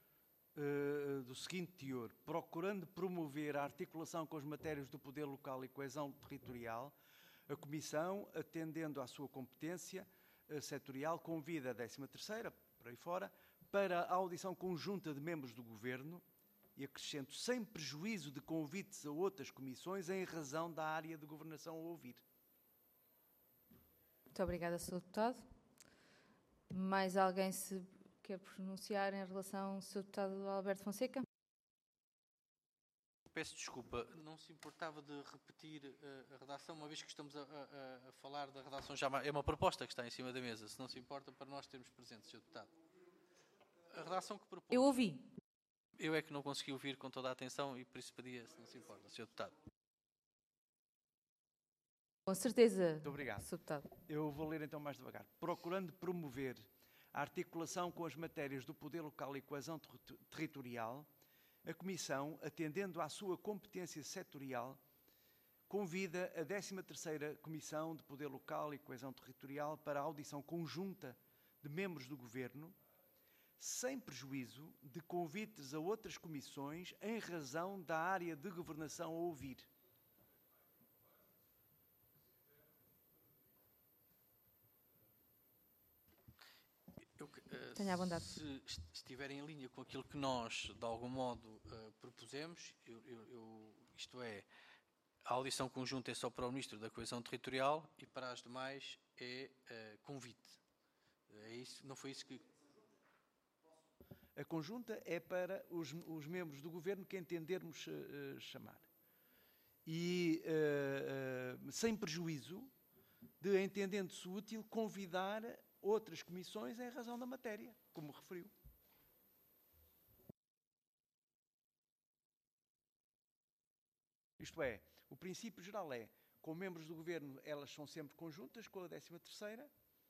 uh, do seguinte teor: procurando promover a articulação com as matérias do poder local e coesão territorial, a Comissão, atendendo à sua competência uh, setorial, convida a décima terceira, por aí fora, para a audição conjunta de membros do Governo, e acrescento, sem prejuízo de convites a outras comissões em razão da área de governação a ouvir. Muito obrigada, senhor Deputado. Mais alguém se quer pronunciar em relação ao senhor Deputado Alberto Fonseca? Peço desculpa, não se importava de repetir uh, a redação, uma vez que estamos a, a, a falar da redação já, é uma proposta que está em cima da mesa, se não se importa, para nós termos presente, senhor Deputado. A redação que propôs... Eu ouvi. Eu é que não consegui ouvir com toda a atenção e por isso pedia, se não se importa, senhor Deputado. Com certeza. Muito obrigado. senhor Deputado. Eu vou ler então mais devagar. Procurando promover a articulação com as matérias do poder local e coesão ter territorial, a Comissão, atendendo à sua competência setorial, convida a décima terceira Comissão de Poder Local e Coesão Territorial para a audição conjunta de membros do Governo, sem prejuízo de convites a outras comissões em razão da área de governação a ouvir. Tenha a bondade. Se estiver em linha com aquilo que nós, de algum modo, uh, propusemos, eu, eu, eu, isto é, a audição conjunta é só para o Ministro da Coesão Territorial e para as demais é uh, convite. É isso, não foi isso que... A conjunta é para os, os membros do Governo que entendermos uh, chamar. E, uh, uh, sem prejuízo de, entendendo-se útil, convidar outras comissões em razão da matéria, como referiu. Isto é, o princípio geral é, com membros do Governo, elas são sempre conjuntas, com a décima terceira,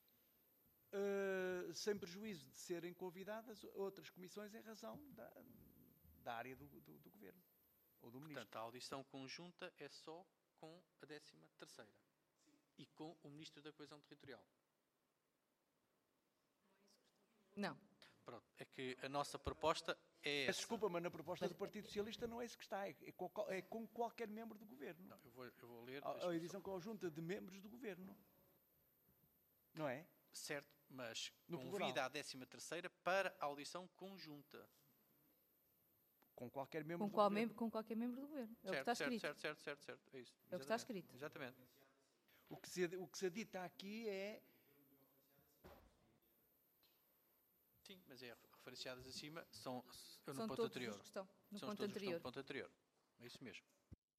Uh, sem prejuízo de serem convidadas outras comissões em razão da, da área do, do, do Governo ou do Ministro. Portanto, a audição conjunta é só com a décima terceira e com o Ministro da Coesão Territorial. Não. Pronto, é que a nossa proposta é essa. Desculpa, mas na proposta do Partido Socialista não é isso que está, é com, é com qualquer membro do Governo. Não, eu, vou, eu vou ler... A, a edição conjunta de membros do Governo. Não é? Certo, mas no convida plural. a décima terceira para a audição conjunta. Com qualquer membro Com, do qual Governo. membro, com qualquer membro do Governo. É certo, o que está certo, escrito. certo, certo, certo, certo. É isso. É o que está escrito. Exatamente. O que se, o que se dita aqui é... Sim, mas é referenciadas acima, são, São no ponto todos anterior. os que estão no São ponto todos os que estão anterior. no ponto anterior. É isso mesmo.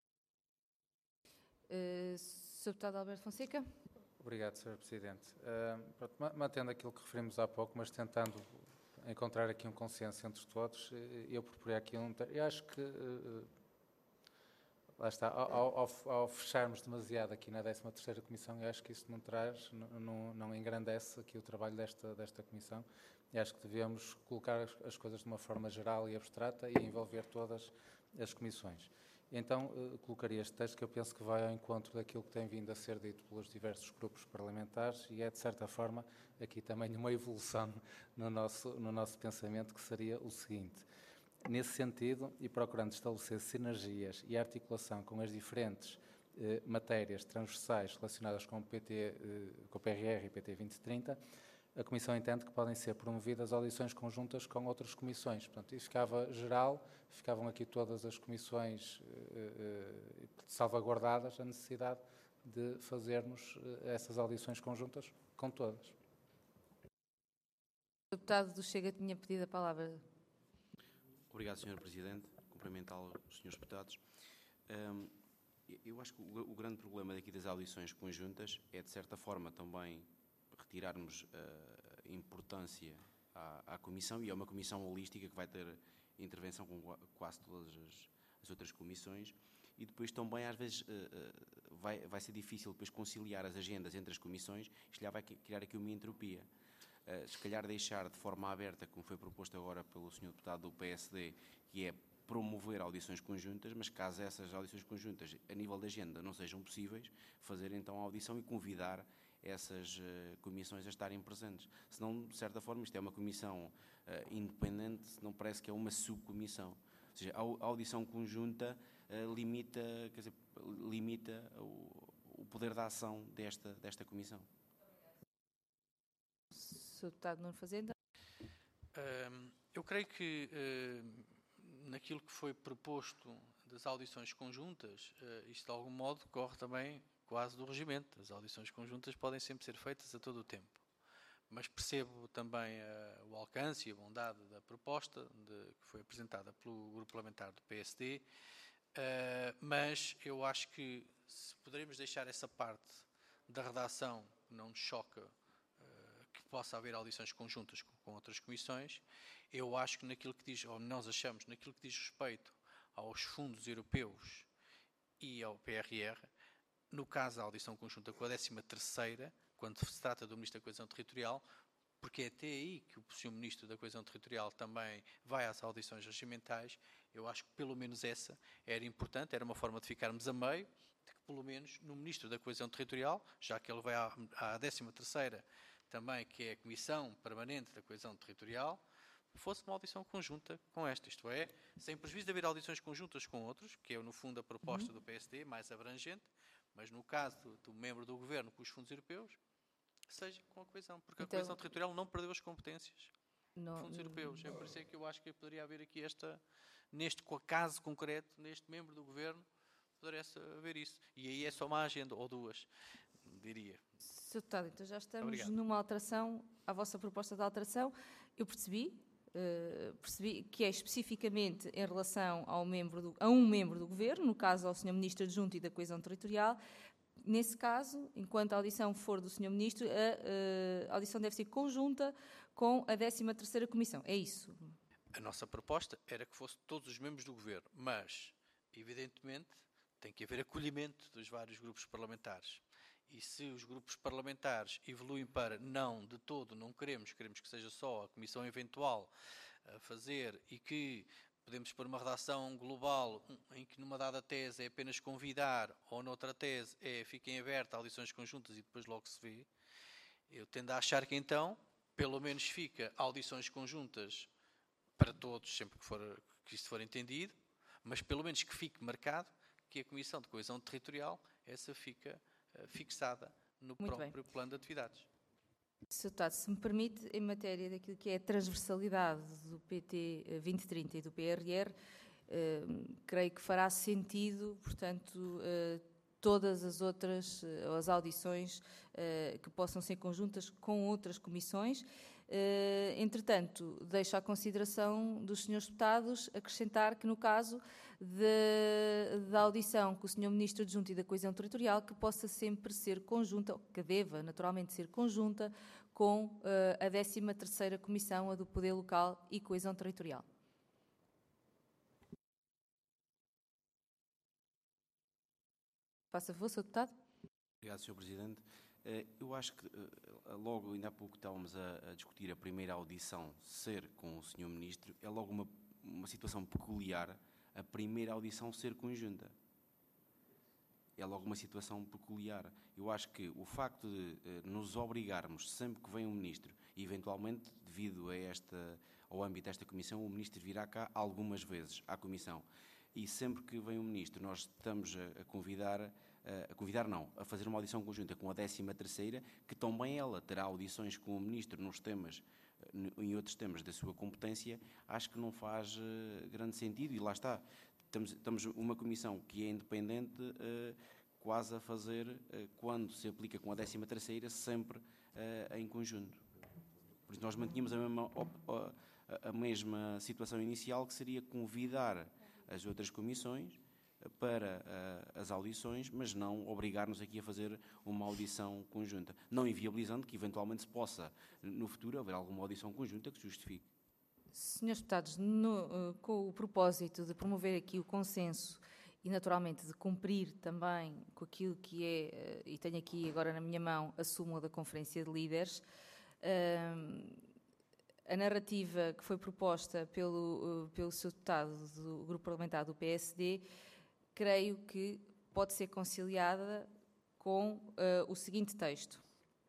Uh, senhor Deputado Alberto Fonseca. Obrigado, senhor Presidente. Uh, pronto, mantendo aquilo que referimos há pouco, mas tentando encontrar aqui um consenso entre todos, eu proporei aqui um... Eu acho que, uh, lá está, ao, ao, ao fecharmos demasiado aqui na décima terceira Comissão, eu acho que isso não traz, não, não engrandece aqui o trabalho desta, desta Comissão. E acho que devemos colocar as, as coisas de uma forma geral e abstrata e envolver todas as comissões. Então, uh, colocaria este texto que eu penso que vai ao encontro daquilo que tem vindo a ser dito pelos diversos grupos parlamentares e é, de certa forma, aqui também uma evolução no nosso, no nosso pensamento, que seria o seguinte. Nesse sentido, e procurando estabelecer sinergias e articulação com as diferentes eh, matérias transversais relacionadas com o, P T, eh, com o P R R e P T vinte trinta, a Comissão entende que podem ser promovidas audições conjuntas com outras comissões. Portanto, isso ficava geral, ficavam aqui todas as comissões eh, eh, salvaguardadas a necessidade de fazermos eh, essas audições conjuntas com todas. O deputado do Chega tinha pedido a palavra. Obrigado, senhor Presidente. Cumprimentá-lo, os senhores deputados. Um, eu acho que o, o grande problema daqui das audições conjuntas é, de certa forma, também retirarmos a uh, importância à, à Comissão, e é uma Comissão holística que vai ter intervenção com quase todas as, as outras comissões, e depois também, às vezes, uh, uh, vai, vai ser difícil depois conciliar as agendas entre as comissões, isto já vai criar aqui uma entropia. Uh, se calhar deixar de forma aberta, como foi proposto agora pelo senhor deputado do P S D, que é promover audições conjuntas, mas caso essas audições conjuntas, a nível de agenda, não sejam possíveis, fazer então a audição e convidar essas uh, comissões a estarem presentes. Senão, de certa forma, isto é uma comissão uh, independente, não parece que é uma subcomissão. Ou seja, a, a audição conjunta uh, limita, quer dizer, limita o, o poder da ação desta, desta comissão. senhor Deputado Nuno Fazenda. Um, eu creio que uh, naquilo que foi proposto das audições conjuntas, uh, isto de algum modo corre também quase do regimento. As audições conjuntas podem sempre ser feitas a todo o tempo. Mas percebo também uh, o alcance e a bondade da proposta de, que foi apresentada pelo grupo parlamentar do P S D, uh, mas eu acho que se poderemos deixar essa parte da redação que não nos choca, que possa haver audições conjuntas com, com outras comissões, eu acho que naquilo que diz, ou nós achamos, naquilo que diz respeito aos fundos europeus e ao P R R, no caso da audição conjunta com a décima terceira, quando se trata do Ministro da Coesão Territorial, porque é até aí que o senhor Ministro da Coesão Territorial também vai às audições regimentais, eu acho que pelo menos essa era importante, era uma forma de ficarmos a meio, de que pelo menos no Ministro da Coesão Territorial, já que ele vai à, à décima terceira também, que é a Comissão Permanente da Coesão Territorial, fosse uma audição conjunta com esta, isto é, sem prejuízo de haver audições conjuntas com outros, que é no fundo a proposta uhum. do P S D, mais abrangente, mas no caso do, do membro do Governo com os fundos europeus, seja com a coesão, porque então, a coesão territorial não perdeu as competências. Não, fundos europeus. É por isso é que eu acho que poderia haver aqui esta, neste caso concreto, neste membro do Governo, poderia haver isso. E aí é só uma agenda, ou duas, diria. senhor Deputado, então já estamos Obrigado. numa alteração, à vossa proposta de alteração. Eu percebi, uh, percebi que é especificamente em relação ao membro do, a um membro do Governo, no caso ao senhor Ministro Adjunto e da Coesão Territorial. Nesse caso, enquanto a audição for do senhor Ministro, a, a audição deve ser conjunta com a décima terceira Comissão. É isso? A nossa proposta era que fosse todos os membros do Governo, mas, evidentemente, tem que haver acolhimento dos vários grupos parlamentares. E se os grupos parlamentares evoluem para não, de todo, não queremos, queremos que seja só a Comissão eventual a fazer e que podemos pôr uma redação global em que numa dada tese é apenas convidar ou noutra tese é fiquem abertas audições conjuntas e depois logo se vê, eu tendo a achar que então, pelo menos fica audições conjuntas para todos, sempre que, for, que isto for entendido, mas pelo menos que fique marcado que a Comissão de Coesão Territorial, essa fica uh, fixada no Muito próprio bem. plano de atividades. senhor Deputado, se me permite, em matéria daquilo que é a transversalidade do P T vinte trinta e do P R R, eh, creio que fará sentido, portanto, eh, todas as outras, eh, as audições eh, que possam ser conjuntas com outras comissões. Eh, entretanto, deixo à consideração dos senhores deputados acrescentar que, no caso de, da audição com o senhor Ministro Adjunto e da Coesão Territorial, que possa sempre ser conjunta, ou que deva naturalmente ser conjunta, com uh, a décima terceira Comissão, a do Poder Local e Coesão Territorial. Faça favor, senhor Deputado. Obrigado, senhor Presidente. Eu acho que logo, ainda há pouco estávamos a, a discutir a primeira audição ser com o senhor Ministro, é logo uma, uma situação peculiar a primeira audição ser conjunta. É logo uma situação peculiar. Eu acho que o facto de eh, nos obrigarmos, sempre que vem um Ministro, e eventualmente, devido a esta, ao âmbito desta Comissão, o Ministro virá cá algumas vezes à Comissão. E sempre que vem um Ministro, nós estamos a, a convidar, a, a convidar não, a fazer uma audição conjunta com a décima terceira, que também ela terá audições com o Ministro nos temas, em outros temas da sua competência, acho que não faz uh, grande sentido. E lá está, estamos, estamos uma comissão que é independente, uh, quase a fazer, uh, quando se aplica com a décima terceira, sempre uh, em conjunto. Por isso nós mantínhamos a mesma, a, a mesma situação inicial, que seria convidar as outras comissões para uh, as audições, mas não obrigar-nos aqui a fazer uma audição conjunta, não inviabilizando que eventualmente se possa, no futuro, haver alguma audição conjunta que justifique. Senhores deputados, no, uh, com o propósito de promover aqui o consenso e, naturalmente, de cumprir também com aquilo que é, uh, e tenho aqui agora na minha mão a súmula da Conferência de Líderes, uh, a narrativa que foi proposta pelo, uh, pelo senhor deputado do Grupo Parlamentar do P S D, creio que pode ser conciliada com uh, o seguinte texto.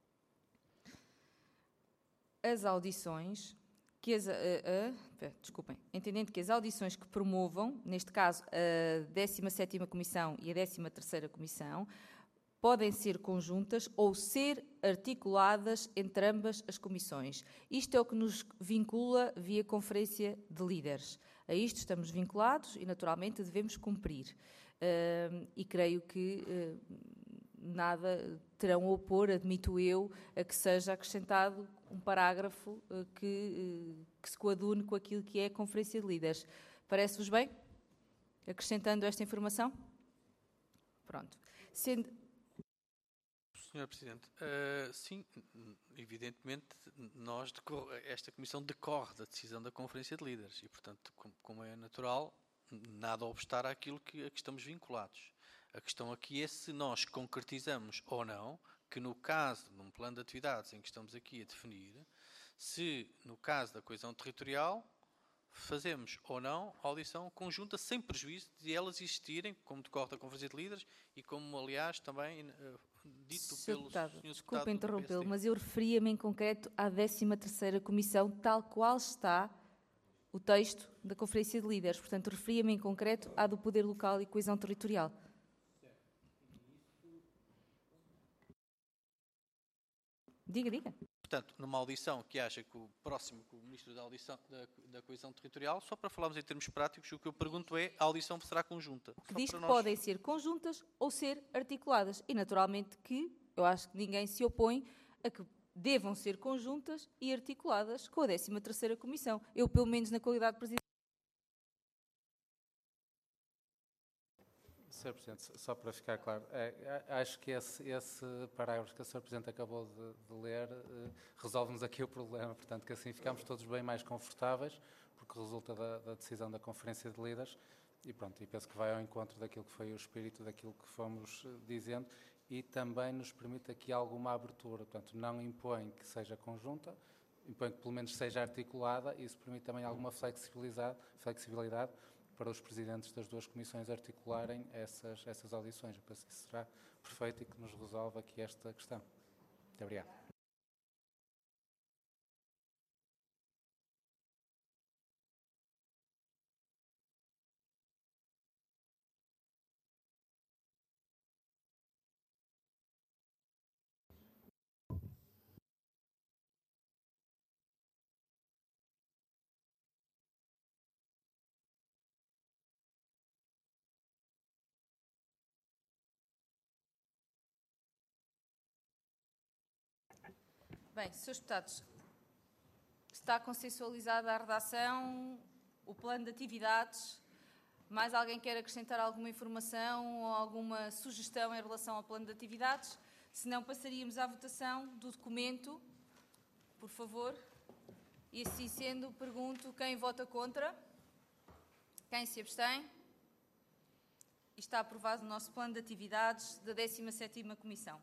As audições, que as, uh, uh, desculpem, entendendo que as audições que promovam, neste caso a décima sétima Comissão e a décima terceira Comissão, podem ser conjuntas ou ser articuladas entre ambas as comissões. Isto é o que nos vincula via Conferência de Líderes. A isto estamos vinculados e, naturalmente, devemos cumprir. Uh, e creio que uh, nada terão a opor, admito eu, a que seja acrescentado um parágrafo uh, que, uh, que se coadune com aquilo que é a Conferência de Líderes. Parece-vos bem? Acrescentando esta informação? Pronto. Sendo... senhor Presidente, uh, sim, evidentemente, nós esta Comissão decorre da decisão da Conferência de Líderes e, portanto, como, como é natural, nada a obstar àquilo que, a que estamos vinculados. A questão aqui é se nós concretizamos ou não, que no caso, num plano de atividades em que estamos aqui a definir, se no caso da coesão territorial, fazemos ou não a audição conjunta sem prejuízo de elas existirem, como decorre da Conferência de Líderes e como, aliás, também uh, dito pelo deputado, senhor desculpe deputado interrompê-lo, mas eu referia-me em concreto à décima terceira Comissão, tal qual está o texto da Conferência de Líderes. Portanto, referia-me em concreto à do Poder Local e Coesão Territorial. Diga, diga. portanto, numa audição que acha que o próximo, que o Ministro da, audição, da, da Coesão Territorial, só para falarmos em termos práticos, o que eu pergunto é, a audição será conjunta? Que diz que nós... podem ser conjuntas ou ser articuladas. E, naturalmente, que eu acho que ninguém se opõe a que devam ser conjuntas e articuladas com a décima terceira Comissão. Eu, pelo menos, na qualidade de Presidente. senhor Presidente, só para ficar claro, é, acho que esse, esse parágrafo que o senhor Presidente acabou de, de ler eh, resolve-nos aqui o problema, portanto que assim ficamos todos bem mais confortáveis, porque resulta da, da decisão da Conferência de Líderes, e pronto, e penso que vai ao encontro daquilo que foi o espírito daquilo que fomos dizendo, e também nos permite aqui alguma abertura, portanto não impõe que seja conjunta, impõe que pelo menos seja articulada, e isso permite também alguma flexibilidade, flexibilidade para os presidentes das duas comissões articularem essas, essas audições. Eu penso que isso será perfeito e que nos resolve aqui esta questão. Muito obrigado. Bem, senhores deputados, está consensualizada a redação, o plano de atividades. Mais alguém quer acrescentar alguma informação ou alguma sugestão em relação ao plano de atividades? Se não, passaríamos à votação do documento, por favor. E assim sendo, pergunto quem vota contra, quem se abstém. E está aprovado o nosso plano de atividades da décima sétima Comissão.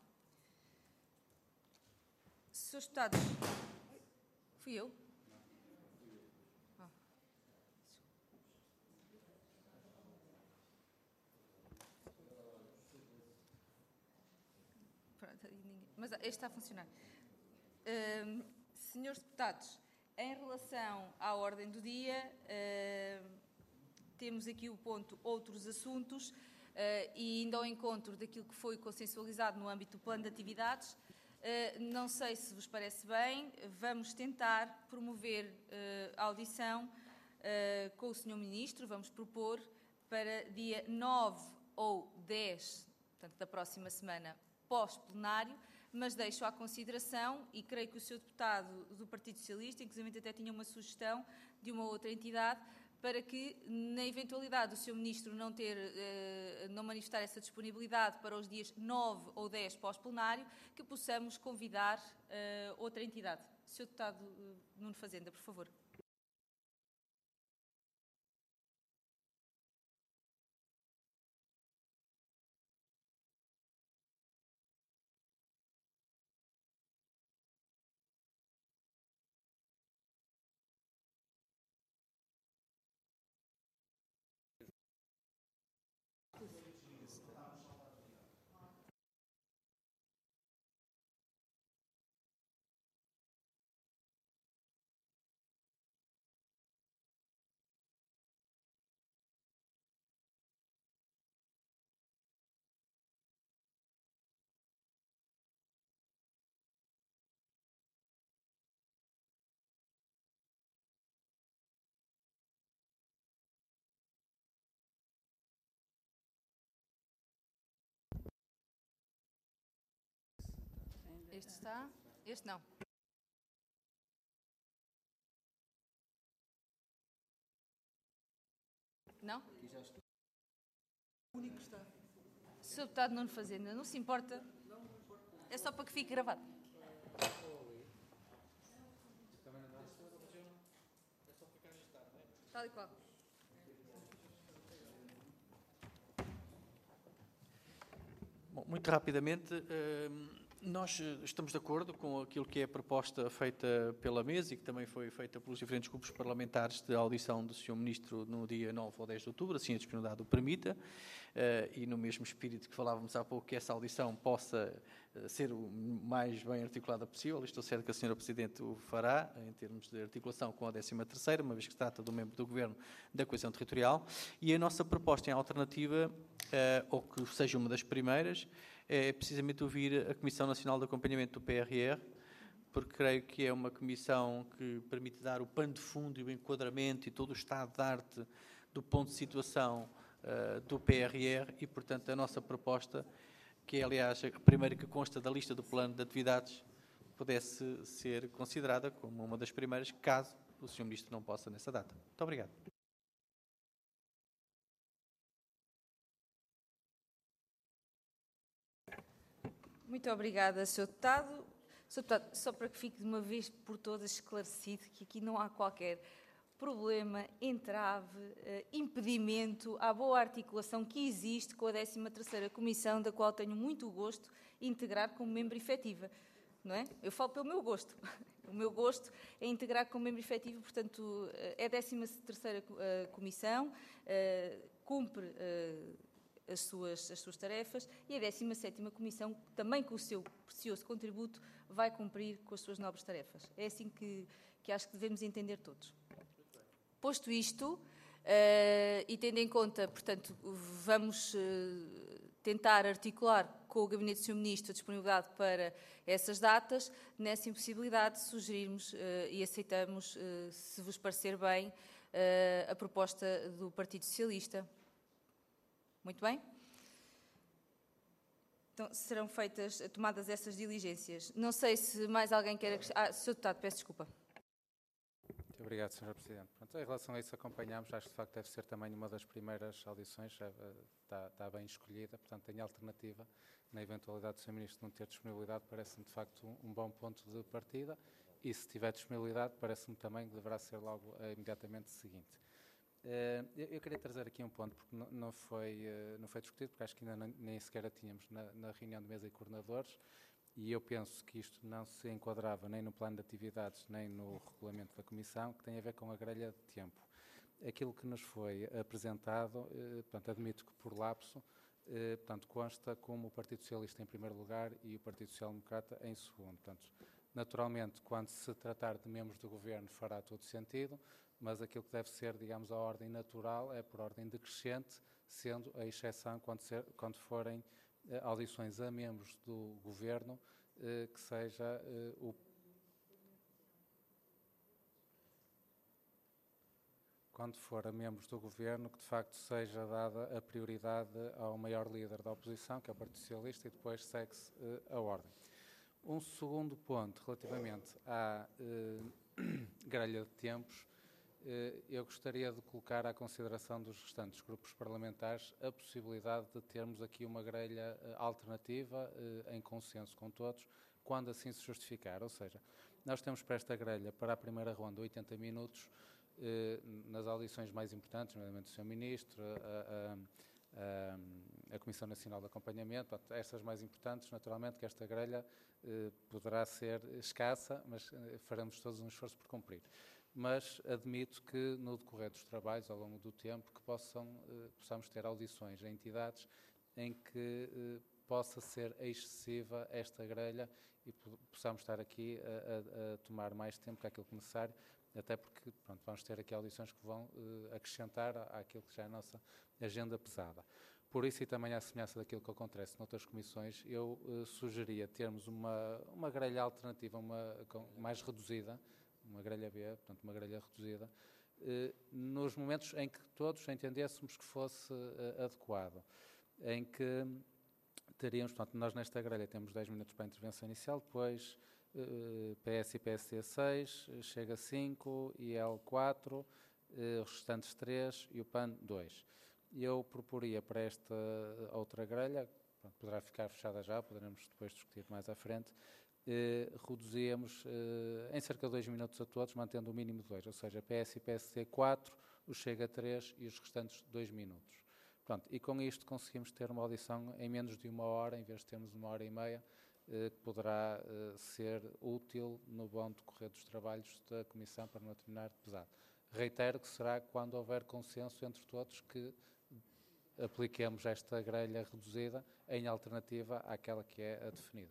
Senhores deputados, fui eu? Ah. Mas este está a funcionar. Uh, senhores deputados, em relação à ordem do dia, uh, temos aqui o ponto outros assuntos uh, e indo ao encontro daquilo que foi consensualizado no âmbito do plano de atividades. Uh, não sei se vos parece bem, vamos tentar promover uh, a audição uh, com o senhor Ministro, vamos propor para dia nove ou dez, portanto, da próxima semana, pós-plenário, mas deixo à consideração, e creio que o senhor deputado do Partido Socialista, inclusive até tinha uma sugestão de uma outra entidade, para que, na eventualidade do senhor Ministro não ter, eh, não manifestar essa disponibilidade para os dias nove ou dez pós-plenário, que possamos convidar eh, outra entidade. senhor Deputado Nuno Fazenda, por favor. Este está? Este não. Não? O único que está. senhor Deputado Nuno Fazenda, não se importa? É só para que fique gravado. Tal e qual. Bom, muito rapidamente, nós estamos de acordo com aquilo que é a proposta feita pela mesa e que também foi feita pelos diferentes grupos parlamentares de audição do senhor Ministro no dia nove ou dez de outubro, assim a disponibilidade o permita, e no mesmo espírito que falávamos há pouco, que essa audição possa ser o mais bem articulada possível. Estou certo que a senhora Presidente o fará, em termos de articulação com a décima terceira, uma vez que se trata do membro do Governo da Coesão Territorial, e a nossa proposta em alternativa, ou que seja uma das primeiras, é precisamente ouvir a Comissão Nacional de Acompanhamento do P R R, porque creio que é uma comissão que permite dar o pano de fundo e o enquadramento e todo o estado de arte do ponto de situação uh, do P R R e, portanto, a nossa proposta, que é, aliás, a primeira que consta da lista do plano de atividades, pudesse ser considerada como uma das primeiras, caso o senhor Ministro não possa nessa data. Muito obrigado. Muito obrigada, senhor Deputado. senhor Deputado, só para que fique de uma vez por todas esclarecido que aqui não há qualquer problema, entrave, eh, impedimento à boa articulação que existe com a décima terceira Comissão, da qual tenho muito gosto de integrar como membro efetiva. Não é? Eu falo pelo meu gosto. O meu gosto é integrar como membro efetivo, portanto, é a décima terceira Comissão, cumpre as suas, as suas tarefas e a décima sétima Comissão, também com o seu precioso contributo, vai cumprir com as suas nobres tarefas. É assim que, que acho que devemos entender todos. Posto isto, uh, e tendo em conta, portanto, vamos uh, tentar articular com o Gabinete do senhor Ministro a disponibilidade para essas datas, nessa impossibilidade sugerirmos uh, e aceitamos, uh, se vos parecer bem, uh, a proposta do Partido Socialista. Muito bem? Então, serão feitas, tomadas essas diligências. Não sei se mais alguém quer acrescentar. Ah, senhor Deputado, peço desculpa. Muito obrigado, senhora Presidente. Pronto, em relação a isso, acompanhamos. Acho que, de facto, deve ser também uma das primeiras audições. Está, está bem escolhida, portanto, tem alternativa. Na eventualidade do senhor Ministro não ter disponibilidade, parece-me, de facto, um, um bom ponto de partida. E, se tiver disponibilidade, parece-me também que deverá ser logo uh, imediatamente seguinte. Uh, eu, eu queria trazer aqui um ponto, porque não, não, foi, uh, não foi discutido, porque acho que ainda nem, nem sequer a tínhamos na, na reunião de mesa e coordenadores, e eu penso que isto não se enquadrava nem no plano de atividades, nem no regulamento da Comissão, que tem a ver com a grelha de tempo. Aquilo que nos foi apresentado, uh, portanto, admito que por lapso, uh, portanto, consta como o Partido Socialista em primeiro lugar e o Partido Social Democrata em segundo. Portanto, naturalmente, quando se tratar de membros do Governo, fará todo sentido, mas aquilo que deve ser, digamos, a ordem natural é por ordem decrescente, sendo a exceção quando, ser, quando forem eh, audições a membros do Governo, eh, que seja eh, o... Quando for a membros do Governo, que de facto seja dada a prioridade ao maior líder da oposição, que é o Partido Socialista, e depois segue-se eh, a ordem. Um segundo ponto, relativamente à eh, grelha de tempos, eu gostaria de colocar à consideração dos restantes grupos parlamentares a possibilidade de termos aqui uma grelha alternativa em consenso com todos, quando assim se justificar. Ou seja, nós temos para esta grelha, para a primeira ronda, oitenta minutos, nas audições mais importantes, nomeadamente o senhor Ministro, a, a, a, a Comissão Nacional de Acompanhamento, portanto, estas mais importantes, naturalmente que esta grelha poderá ser escassa, mas faremos todos um esforço por cumprir. Mas admito que no decorrer dos trabalhos, ao longo do tempo, que possam, eh, possamos ter audições a entidades em que eh, possa ser excessiva esta grelha e possamos estar aqui a, a, a tomar mais tempo que aquilo que é necessário, até porque pronto, vamos ter aqui audições que vão eh, acrescentar àquilo que já é a nossa agenda pesada. Por isso, e também à semelhança daquilo que acontece noutras comissões, eu eh, sugeria termos uma, uma grelha alternativa uma, com, mais reduzida, uma grelha B, portanto uma grelha reduzida, eh, nos momentos em que todos entendêssemos que fosse eh, adequado, em que teríamos, portanto, nós nesta grelha temos dez minutos para a intervenção inicial, depois eh, P S e P S D seis, Chega cinco, I L quatro, eh, os restantes três e o P A N dois. Eu proporia para esta outra grelha, pronto, poderá ficar fechada já, poderemos depois discutir mais à frente, Eh, reduzíamos eh, em cerca de dois minutos a todos, mantendo o mínimo de dois, ou seja, P S e P S D quatro, o Chega três e os restantes dois minutos. Pronto, e com isto conseguimos ter uma audição em menos de uma hora, em vez de termos uma hora e meia, eh, que poderá eh, ser útil no bom decorrer dos trabalhos da Comissão para não terminar de pesado. Reitero que será quando houver consenso entre todos que apliquemos esta grelha reduzida em alternativa àquela que é a definida.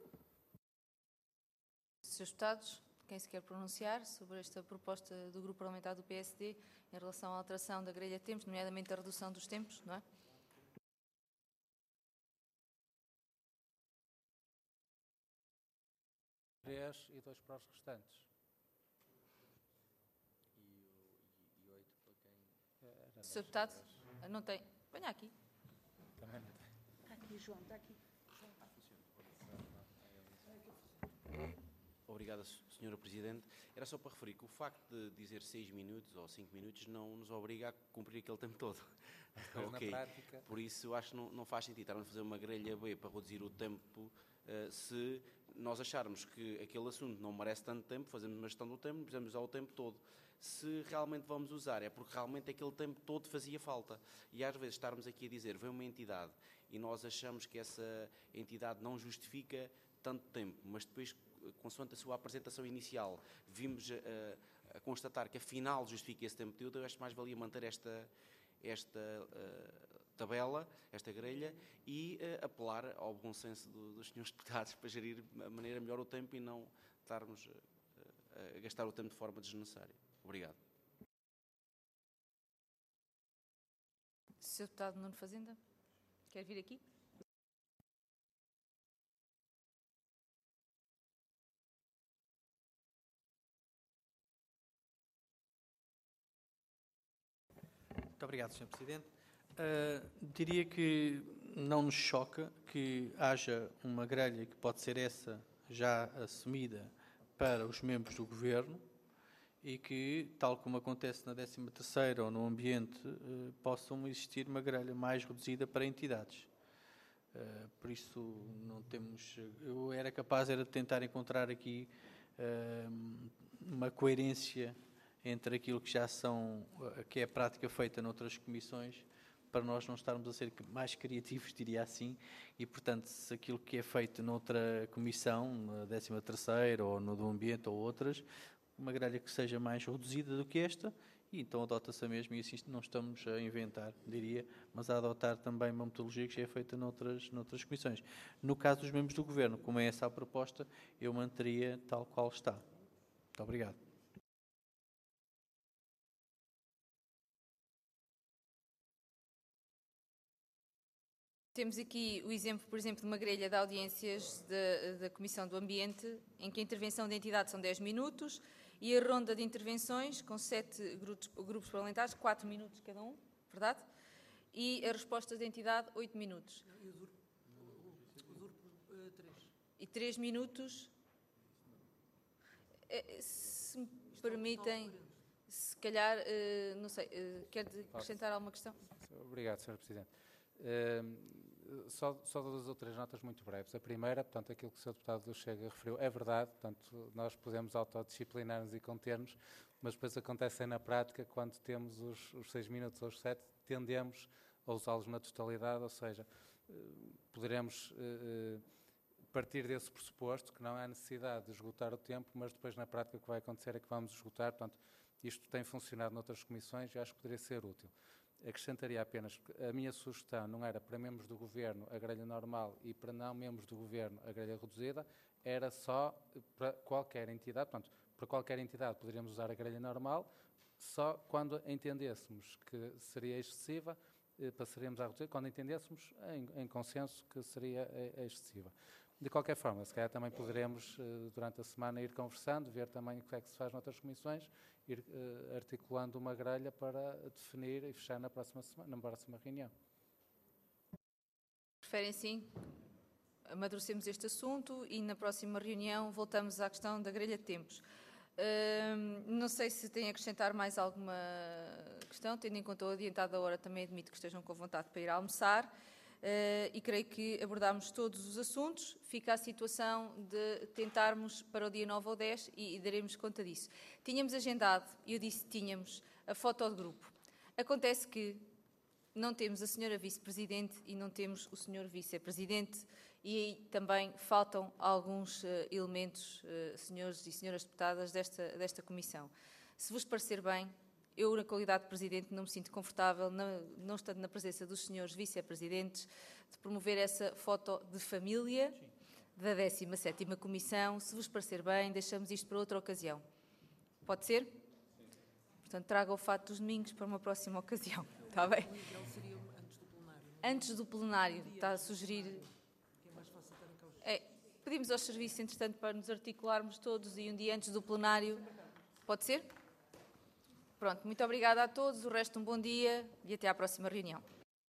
Senhores Deputados, quem se quer pronunciar sobre esta proposta do Grupo Parlamentar do P S D em relação à alteração da grelha de tempos, nomeadamente a redução dos tempos, não é? três e dois para os restantes. E oito para quem? Era senhor Deputado, não tem. Venha aqui. Também não tem. Está aqui, João, está aqui. Obrigado, senhora Presidente. Era só para referir que o facto de dizer seis minutos ou cinco minutos não nos obriga a cumprir aquele tempo todo. Mas Ok. na prática... Por isso, acho que não, não faz sentido estarmos a fazer uma grelha B para reduzir o tempo. Uh, se nós acharmos que aquele assunto não merece tanto tempo, fazemos uma gestão do tempo, precisamos usar o tempo todo. Se realmente vamos usar, é porque realmente aquele tempo todo fazia falta. E às vezes estarmos aqui a dizer, vem uma entidade e nós achamos que essa entidade não justifica tanto tempo, mas depois, consoante a sua apresentação inicial, vimos a, a constatar que afinal justifica esse tempo todo, eu acho que mais valia manter esta, esta uh, tabela, esta grelha, e uh, apelar ao bom senso do, dos senhores deputados para gerir de maneira melhor o tempo e não estarmos uh, a gastar o tempo de forma desnecessária. Obrigado. senhor Deputado Nuno Fazenda, quer vir aqui? Muito obrigado, senhor Presidente. Uh, diria que não nos choca que haja uma grelha que pode ser essa já assumida para os membros do Governo e que, tal como acontece na décima terceira ou no ambiente, uh, possam existir uma grelha mais reduzida para entidades. Uh, por isso, não temos... Eu era capaz era de tentar encontrar aqui uh, uma coerência entre aquilo que já são, que é a prática feita noutras comissões, para nós não estarmos a ser mais criativos, diria assim, e, portanto, se aquilo que é feito noutra comissão, na décima terceira, ou no do ambiente, ou outras, uma grelha que seja mais reduzida do que esta, e então adota-se a mesma, e assim não estamos a inventar, diria, mas a adotar também uma metodologia que já é feita noutras, noutras comissões. No caso dos membros do Governo, como é essa a proposta, eu manteria tal qual está. Muito obrigado. Temos aqui o exemplo, por exemplo, de uma grelha de audiências da, da Comissão do Ambiente, em que a intervenção da entidade são dez minutos e a ronda de intervenções, com sete grupos, grupos parlamentares, quatro minutos cada um, verdade? E a resposta da entidade, oito minutos. E usurpo, usurpo uh, três. E três minutos. Eh, Se me permitem, se calhar, eh, não sei, eh, quer acrescentar alguma questão? Obrigado, senhor Presidente. Uh, só, só duas ou três notas muito breves. A primeira, portanto, aquilo que o senhor Deputado do Chega referiu é verdade, portanto, nós podemos autodisciplinar-nos e conter-nos, mas depois acontece na prática, quando temos os, os seis minutos ou os sete, tendemos a usá-los na totalidade, ou seja, uh, poderemos uh, partir desse pressuposto que não há necessidade de esgotar o tempo, mas depois na prática o que vai acontecer é que vamos esgotar, portanto, isto tem funcionado noutras comissões e acho que poderia ser útil. Acrescentaria apenas que a minha sugestão não era para membros do Governo a grelha normal e para não membros do Governo a grelha reduzida, era só para qualquer entidade, portanto, para qualquer entidade poderíamos usar a grelha normal, só quando entendêssemos que seria excessiva, passaríamos a reduzir, quando entendêssemos em, em consenso que seria excessiva. De qualquer forma, se calhar também poderemos, durante a semana, ir conversando, ver também o que é que se faz noutras comissões, ir uh, articulando uma grelha para definir e fechar na próxima semana, na próxima reunião. Preferem, sim, amadurecemos este assunto e na próxima reunião voltamos à questão da grelha de tempos. Uh, não sei se têm a acrescentar mais alguma questão, tendo em conta o adiantado da hora, também admito que estejam com vontade para ir almoçar. Uh, e creio que abordámos todos os assuntos. Fica a situação de tentarmos para o dia nove ou dez e, e daremos conta disso. Tínhamos agendado, eu disse tínhamos, a foto de grupo. Acontece que não temos a senhora Vice-Presidente e não temos o senhor Vice-Presidente e aí também faltam alguns uh, elementos, uh, senhores e senhoras deputadas, desta, desta comissão. Se vos parecer bem, eu, na qualidade de Presidente, não me sinto confortável, não, não estando na presença dos senhores Vice-Presidentes, de promover essa foto de família da décima sétima Comissão. Se vos parecer bem, deixamos isto para outra ocasião. Pode ser? Portanto, traga o fato dos domingos para uma próxima ocasião. Está bem? O ideal seria antes do plenário. Antes do plenário, está a sugerir... Que é mais fácil estar em causa. É, pedimos aos serviços, entretanto, para nos articularmos todos e um dia antes do plenário. Pode ser? Pronto, muito obrigada a todos. O resto, um bom dia e até à próxima reunião.